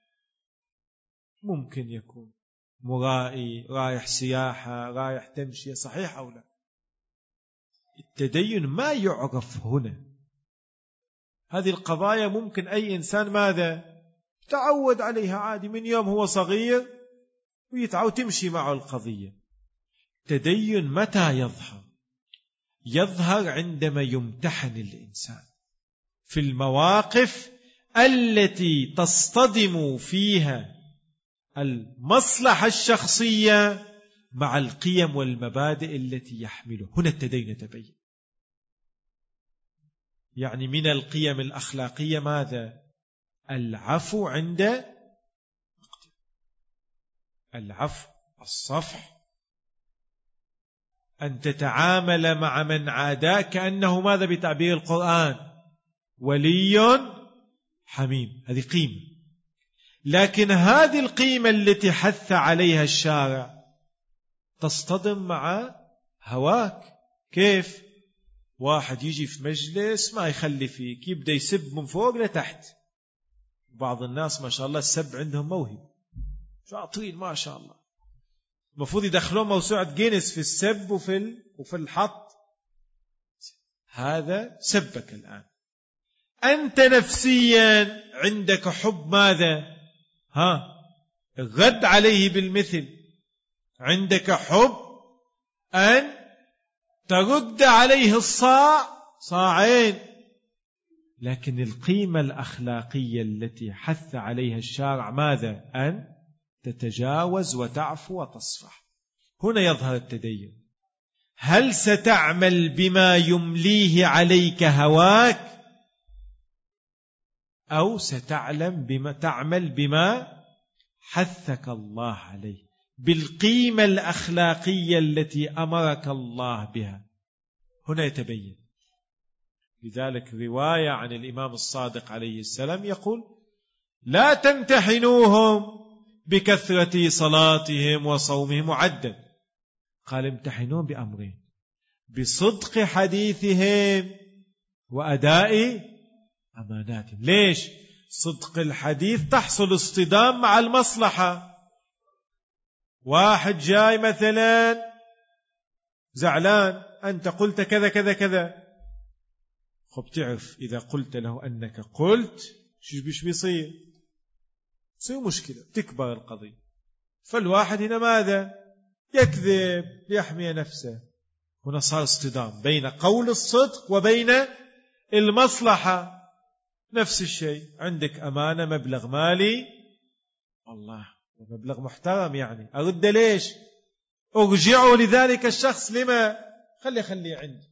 ممكن يكون مرائي، رايح سياحة، رايح تمشية، صحيح أو لا؟ التدين ما يعرف هنا. هذه القضايا ممكن أي إنسان ماذا تعود عليها عادي من يوم هو صغير ويتعود تمشي معه القضية. التدين متى يظهر؟ يظهر عندما يمتحن الإنسان في المواقف التي تصطدم فيها المصلحة الشخصية مع القيم والمبادئ التي يحمله. هنا التدين يتبين. يعني من القيم الأخلاقية ماذا؟ العفو عند العفو، الصفح، أن تتعامل مع من عاداك كأنه ماذا بتعبير القرآن؟ ولي حميم. هذه قيمة. لكن هذه القيمة التي حث عليها الشارع تصطدم مع هواك. كيف؟ واحد يجي في مجلس ما يخلي فيك، يبدأ يسب من فوق لتحت. بعض الناس ما شاء الله السب عندهم موهبة، شاطرين ما شاء الله، المفروض يدخلون موسوعة جينيس في السب وفي وفي الحط. هذا سبك الآن. أنت نفسيا عندك حب ماذا؟ ها الرد عليه بالمثل. عندك حب أن ترد عليه الصاع صاعين. لكن القيمة الأخلاقية التي حث عليها الشارع ماذا؟ أن تتجاوز وتعفو وتصفح. هنا يظهر التدين. هل ستعمل بما يمليه عليك هواك، أو ستعلم بما تعمل بما حثك الله عليه، بالقيمة الأخلاقية التي أمرك الله بها؟ هنا يتبين. لذلك رواية عن الإمام الصادق عليه السلام يقول: لا تمتحنوهم بكثرة صلاتهم وصومهم عدا. قال امتحنوهم بأمرين: بصدق حديثهم وأداء أماناتهم. ليش؟ صدق الحديث تحصل اصطدام مع المصلحة. واحد جاي مثلا زعلان، أنت قلت كذا كذا كذا، خب تعرف إذا قلت له أنك قلت شو بيش بيصير؟ تصير مشكلة، تكبر القضية. فالواحد هنا ماذا؟ يكذب ليحمي نفسه. هنا صار اصطدام بين قول الصدق وبين المصلحة. نفس الشيء، عندك أمانة مبلغ مالي، الله مبلغ محترم، يعني أرد ليش؟ أرجعه لذلك الشخص، لما؟ خلي خلي عندي.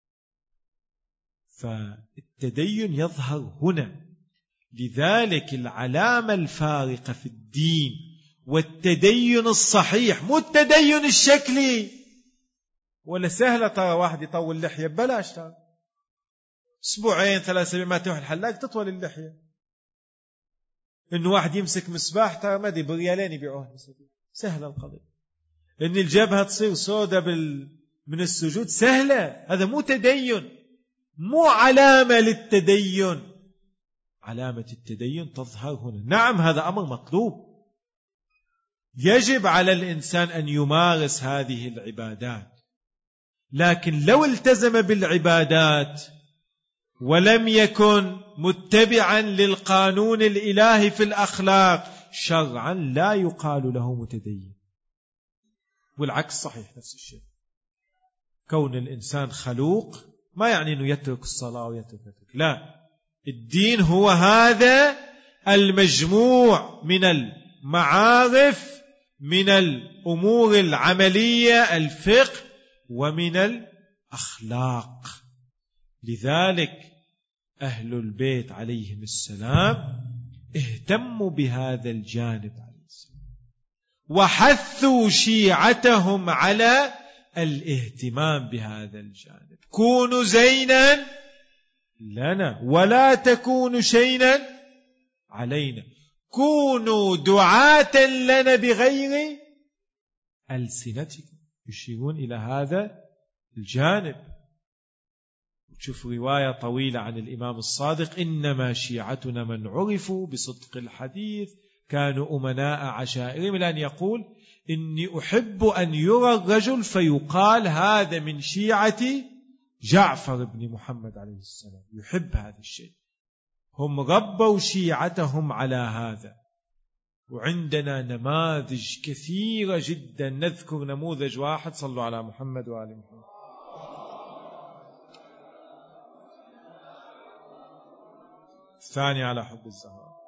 فالتدين يظهر هنا. لذلك العلامة الفارقة في الدين والتدين الصحيح، مو التدين الشكلي. ولا سهلة ترى واحد يطول لحية، بلاش ترى أسبوعين ثلاث أسابيع ما تروح الحلاق تطول اللحية. إنه واحد يمسك مسباح ترى ما دي بريالين يبيعوها، سهلة القضية. إن الجبهة تصير سودة بال... من السجود، سهلة. هذا مو تدين، مو علامة للتدين. علامة التدين تظهر هنا. نعم هذا أمر مطلوب، يجب على الإنسان أن يمارس هذه العبادات، لكن لو التزم بالعبادات ولم يكن متبعا للقانون الإلهي في الأخلاق شرعا لا يقال له متدين. والعكس صحيح، نفس الشيء. كون الإنسان خلوق ما يعني أنه يترك الصلاة ويترك يترك. لا، الدين هو هذا المجموع من المعارف، من الأمور العملية، الفقه، ومن الأخلاق. لذلك أهل البيت عليهم السلام اهتموا بهذا الجانب عليه السلام، وحثوا شيعتهم على الاهتمام بهذا الجانب. كونوا زينا لنا ولا تكونوا شينا علينا، كونوا دعاة لنا بغير ألسنتكم. يشيرون إلى هذا الجانب. وتشوف رواية طويلة عن الإمام الصادق: إنما شيعتنا من عرفوا بصدق الحديث كانوا أمناء عشائرهم، لأن يقول: إني أحب أن يرى الرجل فيقال هذا من شيعة جعفر بن محمد عليه السلام، يحب هذا الشيء. هم ربوا شيعتهم على هذا. وعندنا نماذج كثيرة جدا، نذكر نموذج واحد: صلوا على محمد وآل محمد. الثاني على حب الزهراء.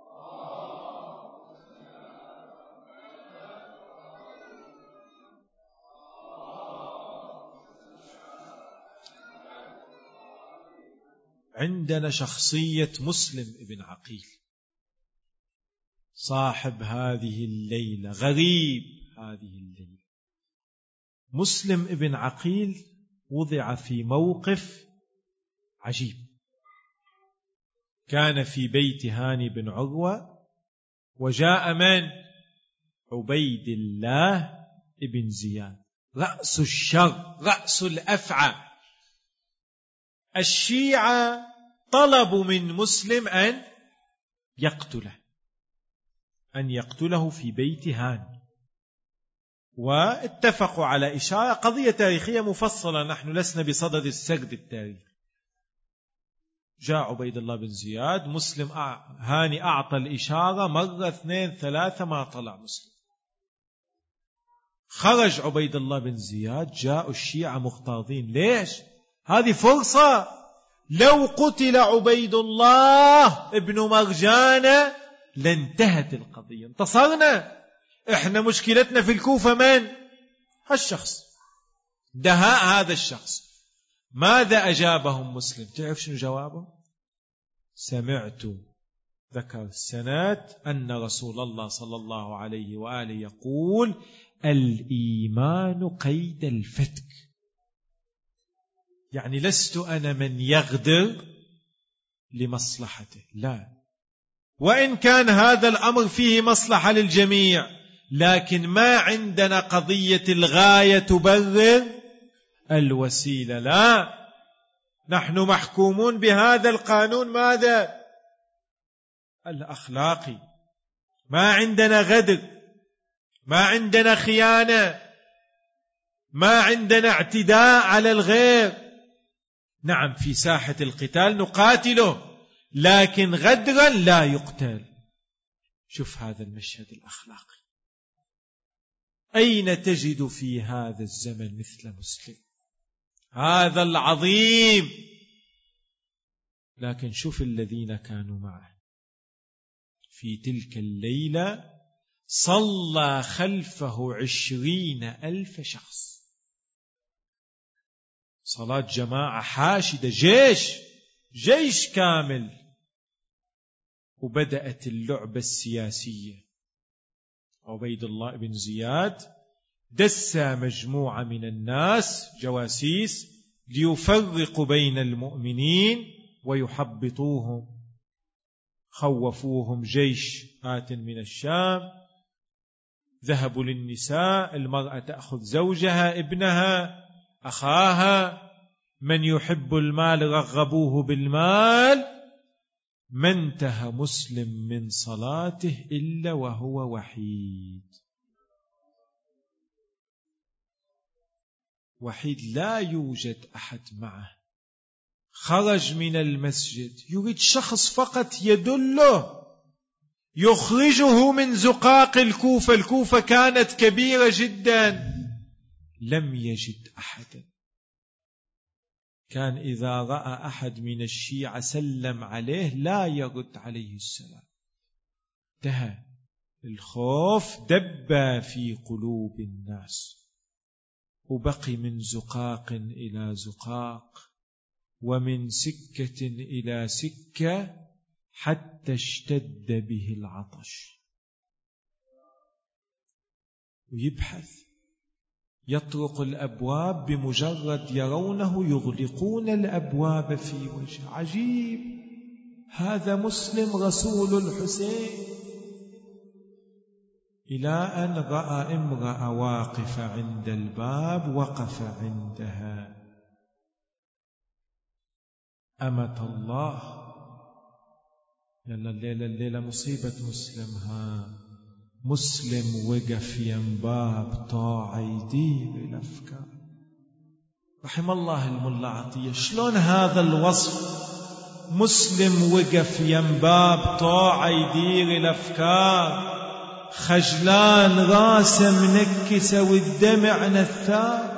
عندنا شخصية مسلم ابن عقيل صاحب هذه الليلة، غريب هذه الليلة. مسلم ابن عقيل وضع في موقف عجيب. كان في بيت هاني بن عروة، وجاء من؟ عبيد الله ابن زياد، رأس الشر، رأس الأفعى. الشيعة طلبوا من مسلم أن يقتله، أن يقتله في بيت هاني، واتفقوا على إشارة. قضية تاريخية مفصلة، نحن لسنا بصدد السرد التاريخي. جاء عبيد الله بن زياد، مسلم هاني أعطى الإشارة مرة اثنين ثلاثة، ما طلع مسلم. خرج عبيد الله بن زياد، جاء الشيعة مغتاظين. ليش؟ هذه فرصة. لو قتل عبيد الله ابن مرجان لانتهت القضية، انتصرنا. احنا مشكلتنا في الكوفة من؟ هالشخص، دهاء هذا الشخص. ماذا أجابهم مسلم؟ تعرف شنو جوابه؟ سمعت، ذكر سنة، أن رسول الله صلى الله عليه وآله يقول: الإيمان قيد الفتك. يعني لست أنا من يغدر لمصلحته، لا، وإن كان هذا الأمر فيه مصلحة للجميع، لكن ما عندنا قضية الغاية تبرر الوسيلة، لا. نحن محكومون بهذا القانون ماذا؟ الأخلاقي. ما عندنا غدر، ما عندنا خيانة، ما عندنا اعتداء على الغير. نعم، في ساحة القتال نقاتله، لكن غدرا لا يقتل. شوف هذا المشهد الأخلاقي. أين تجد في هذا الزمن مثل مسلم هذا العظيم؟ لكن شوف الذين كانوا معه في تلك الليلة. صلى خلفه عشرين ألف شخص، صلاة جماعة حاشدة، جيش جيش كامل. وبدأت اللعبة السياسية. عبيد الله بن زياد دس مجموعة من الناس جواسيس ليفرقوا بين المؤمنين ويحبطوهم. خوفوهم جيش آت من الشام، ذهبوا للنساء، المرأة تأخذ زوجها، ابنها، أخاها. من يحب المال رغبوه بالمال. ما انتهى مسلم من صلاته إلا وهو وحيد، وحيد، لا يوجد أحد معه. خرج من المسجد يريد شخص فقط يدله، يخرجه من زقاق الكوفة. الكوفة كانت كبيرة جدا، لم يجد أحدا. كان إذا رأى أحد من الشيعة سلم عليه لا يرد عليه السلام. انتهى الخوف، دب في قلوب الناس، وبقي من زقاق إلى زقاق، ومن سكة إلى سكة، حتى اشتد به العطش. ويبحث، يطرق الأبواب، بمجرد يرونه يغلقون الأبواب في وجهه. عجيب، هذا مسلم رسول الحسين. إلى أن رأى امرأة واقفة عند الباب، وقف عندها أمة الله. يلا الليلة الليلة مصيبة مسلم. ها مسلم وقف ينباب طاعة يدير الأفكار. رحم الله الملا عطية، شلون هذا الوصف؟ مسلم وقف ينباب طاعة يدير الأفكار، خجلان راسه منكسة والدمع نثار.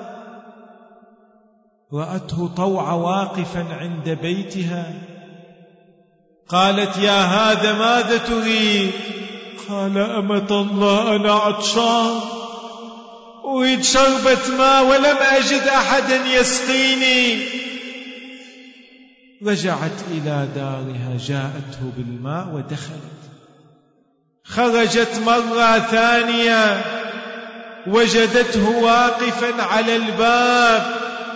رأته طوعة واقفا عند بيتها، قالت يا هذا ماذا تريد؟ قال أمة الله أنا عطشان أريد شربة ماء ولم أجد أحدا يسقيني. رجعت إلى دارها، جاءته بالماء ودخلت. خرجت مرة ثانية وجدته واقفا على الباب.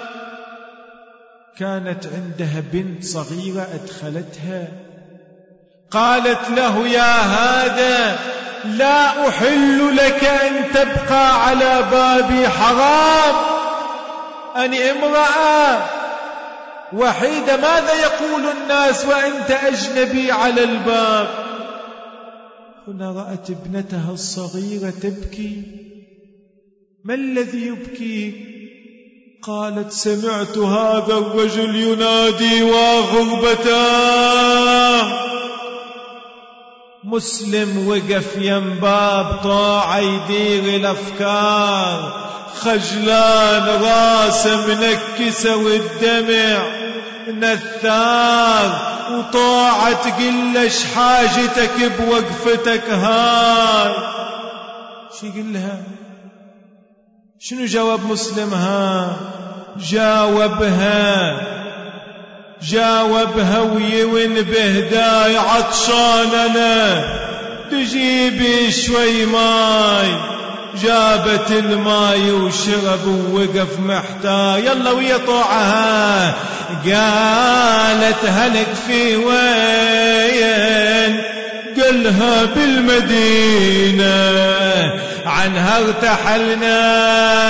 كانت عندها بنت صغيرة أدخلتها، قالت له يا هذا لا أحل لك أن تبقى على بابي، حرام، أنا امرأة وحيدة، ماذا يقول الناس وأنت أجنبي على الباب؟ هنا رأت ابنتها الصغيرة تبكي. ما الذي يبكي؟ قالت سمعت هذا الرجل ينادي وغربتاه. مسلم وقف ينباب طاعة يدير الأفكار، خجلان راسه منكسة والدمع نثار، وطاعة تقلش حاجتك بوقفتك هاي. شو يقلها؟ شنو جواب مسلم؟ ها جاوبها جاوبها وينبه داي عطشان أنا، تجيبي شوي ماي. جابت الماي وشرب ووقف محتاج. يلا ويا طوعها، قالت هلك في وين؟ قالها بالمدينة، عنها ارتحلنا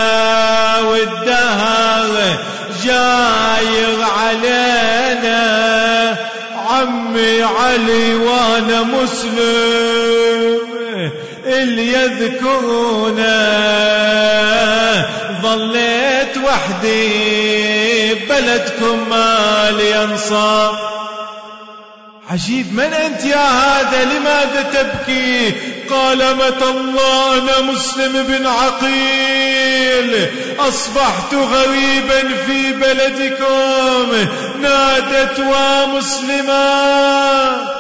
والدهر جاير علينا. عمي علي وانا مسلم اللي يذكرنا، ظليت وحدي بلدكم مالي انصار. عجيب، من أنت يا هذا؟ لماذا تبكي؟ قال متى الله أنا مسلم بن عقيل، أصبحت غريبا في بلدكم. نادت ومسلما.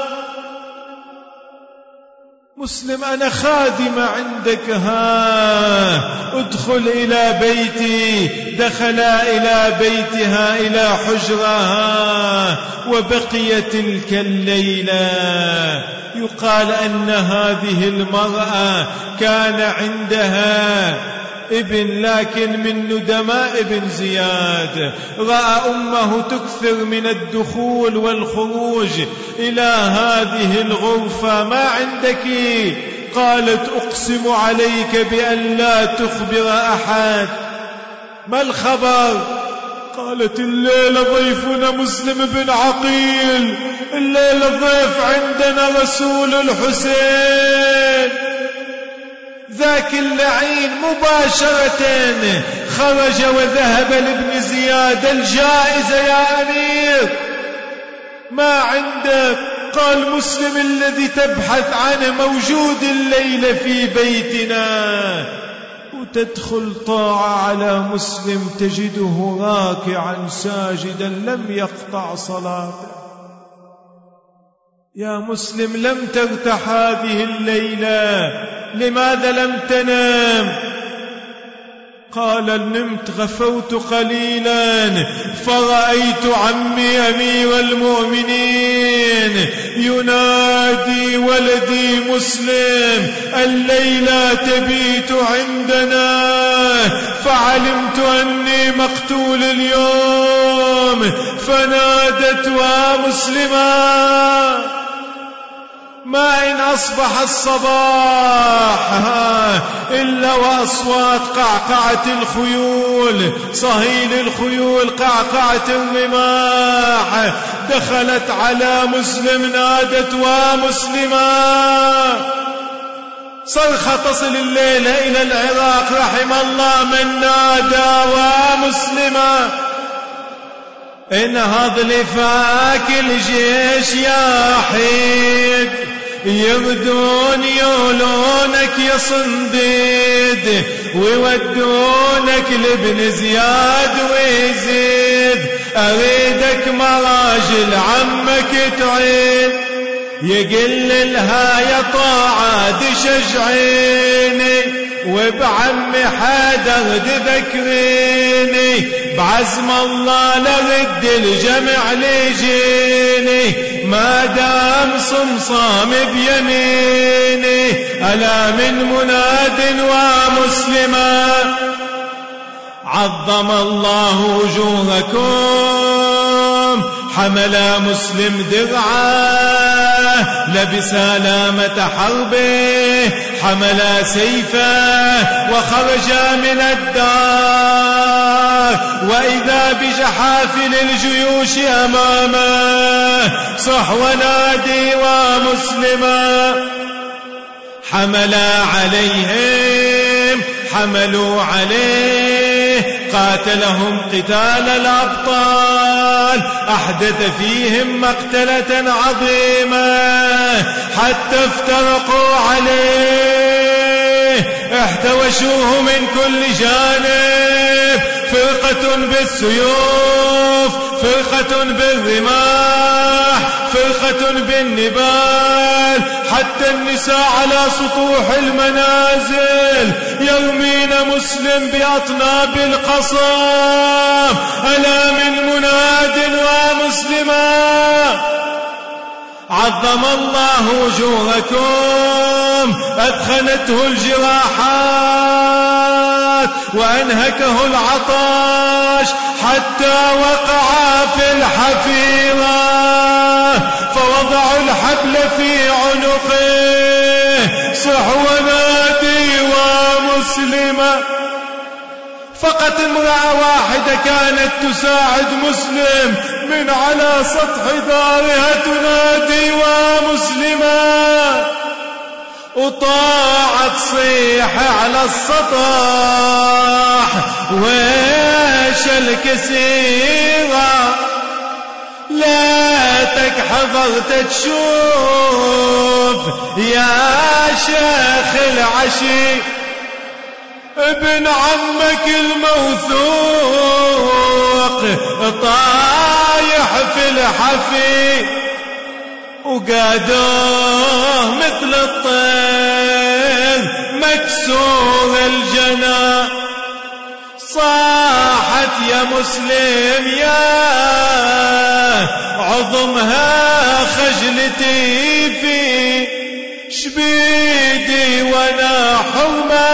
مسلم أنا خادمة عندك، ها ادخل إلى بيتي. دخل إلى بيتها إلى حجرها، وبقي تلك الليلة. يقال أن هذه المرأة كان عندها ابن، لكن من ندماء ابن زياد. رأى أمه تكثر من الدخول والخروج إلى هذه الغرفة. ما عندك؟ قالت أقسم عليك بأن لا تخبر أحد. ما الخبر؟ قالت الليلة ضيفنا مسلم بن عقيل، الليلة ضيف عندنا رسول الحسين. ذاك اللعين مباشرة خرج وذهب لابن زياد. الجائزة يا أمير، ما عندك؟ قال مسلم الذي تبحث عنه موجود الليلة في بيتنا. وتدخل طاعة على مسلم تجده راكعا ساجدا لم يقطع صلاته. يا مسلم لم ترتاح هذه الليلة، لماذا لم تنام؟ قال نمت غفوت قليلا فرأيت عمي أمير المؤمنين ينادي ولدي مسلم الليلة تبيت عندنا، فعلمت أني مقتول اليوم. فنادت ومسلما ما إن أصبح الصباح إلا وأصوات قعقعة الخيول، صهيل الخيول، قعقعة الرماح. دخلت على مسلم نادت ومسلما، صرخة تصل الليلة إلى العراق، رحم الله من نادى ومسلما. إن هذا لفاك الجيش يا حيد، يغدون يولونك يا صنديد، ويودونك لابن زياد ويزيد. أريدك مراجل عمك تعيد، يقل لها يا طاعة دشجعيني، وبعم حيدر تذكريني، بعزم الله لرد الجمع ليجيني، ما دام صمصام بيميني. ألا من مناد ومسلما، عظم الله وجوهكم، حمل مسلم درعه، لبس لامة حربه، حمل سيفه وخرج من الدار. وإذا بجحافل الجيوش أمامه، صح ونادي ومسلما. حمل عليهم، حملوا عليه، قاتلهم قتال الأبطال، أحدث فيهم مقتلة عظيمة، حتى افترقوا عليه، احتوشوه من كل جانب، فرقة بالسيوف، فرقة بالرماح، فرقة بالنبال، حتى النساء على سطوح المنازل يرمين مسلم بأطناب القصام. ألا من مناد ومسلما، عظم الله وجوهكم، أدخنته الجراحات وأنهكه العطش، حتى وقع في الحفيرة، فوضعوا الحبل في عنقه. صح ونادي ومسلما. فقط امرأة واحدة كانت تساعد مسلم من على سطح دارها تنادي ومسلما، وطاعت صيحة على السطح ويش الكسيرة، ليتك حضرت تشوف يا شيخ العشي ابن عمك الموثوق طايح في الحفي، وقادوه مثل الطير مكسور الجناح. صاحت يا مسلم يا عظمها خجلتي في شبيدي وانا حرمه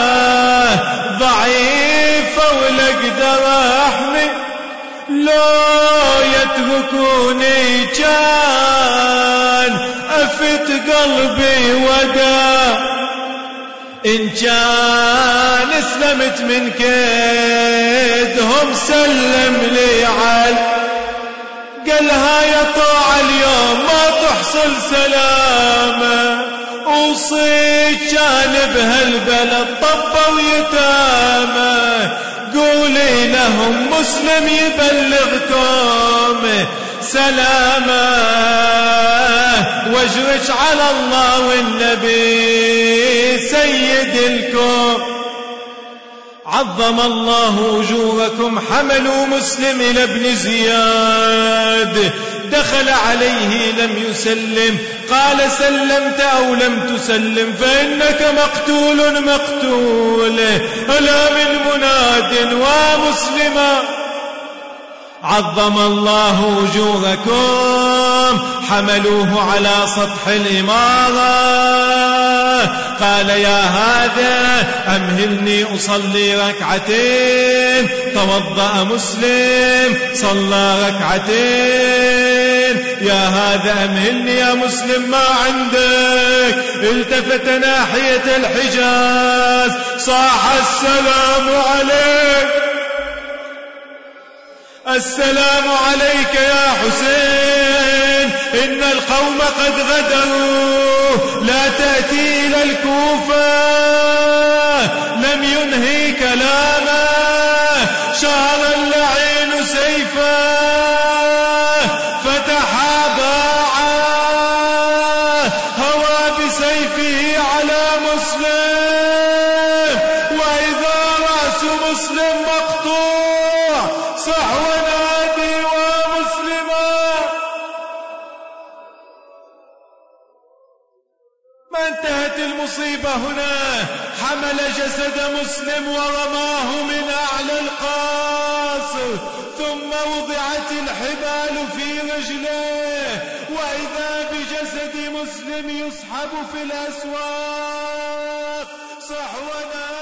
ضعيفة ولا اقدر احمي، لو يتركوني كان افت قلبي ودا، إن كان اسلمت من كيدهم سلم لي عال. قالها يا طاعة اليوم ما تحصل سلامة، وصيت كان بهالبلد طبوا يتامى، قولي لهم مسلم يبلغكم سلامة، واجرج على الله والنبي سيد الكون. عظم الله وجوهكم، حملوا مسلم إلى ابن زياد، دخل عليه لم يسلم، قال سلمت أو لم تسلم فإنك مقتول مقتول. ألا من مناد ومسلما، عظم الله وجوهكم، حملوه على سطح الإمارة، قال يا هذا أمهلني أصلي ركعتين. توضأ مسلم صلى ركعتين. يا هذا أمهلني يا مسلم ما عندك. التفت ناحية الحجاز صاح السلام عليك. السلام عليك يا حسين، إن القوم قد غدروا، لا تأتي إلى الكوفة. لم ينهي كلامه، شار اللعين سيفه، فتح باعه، هوى بسيفه على مسلم، وإذا رأس مسلم مقطوع صحو نادي ومسلما. ما انتهت المصيبة هنا، حمل جسد مسلم ورماه من أعلى القاصر، ثم وضعت الحبال في رجليه، وإذا بجسد مسلم يسحب في الأسواق صحو نادي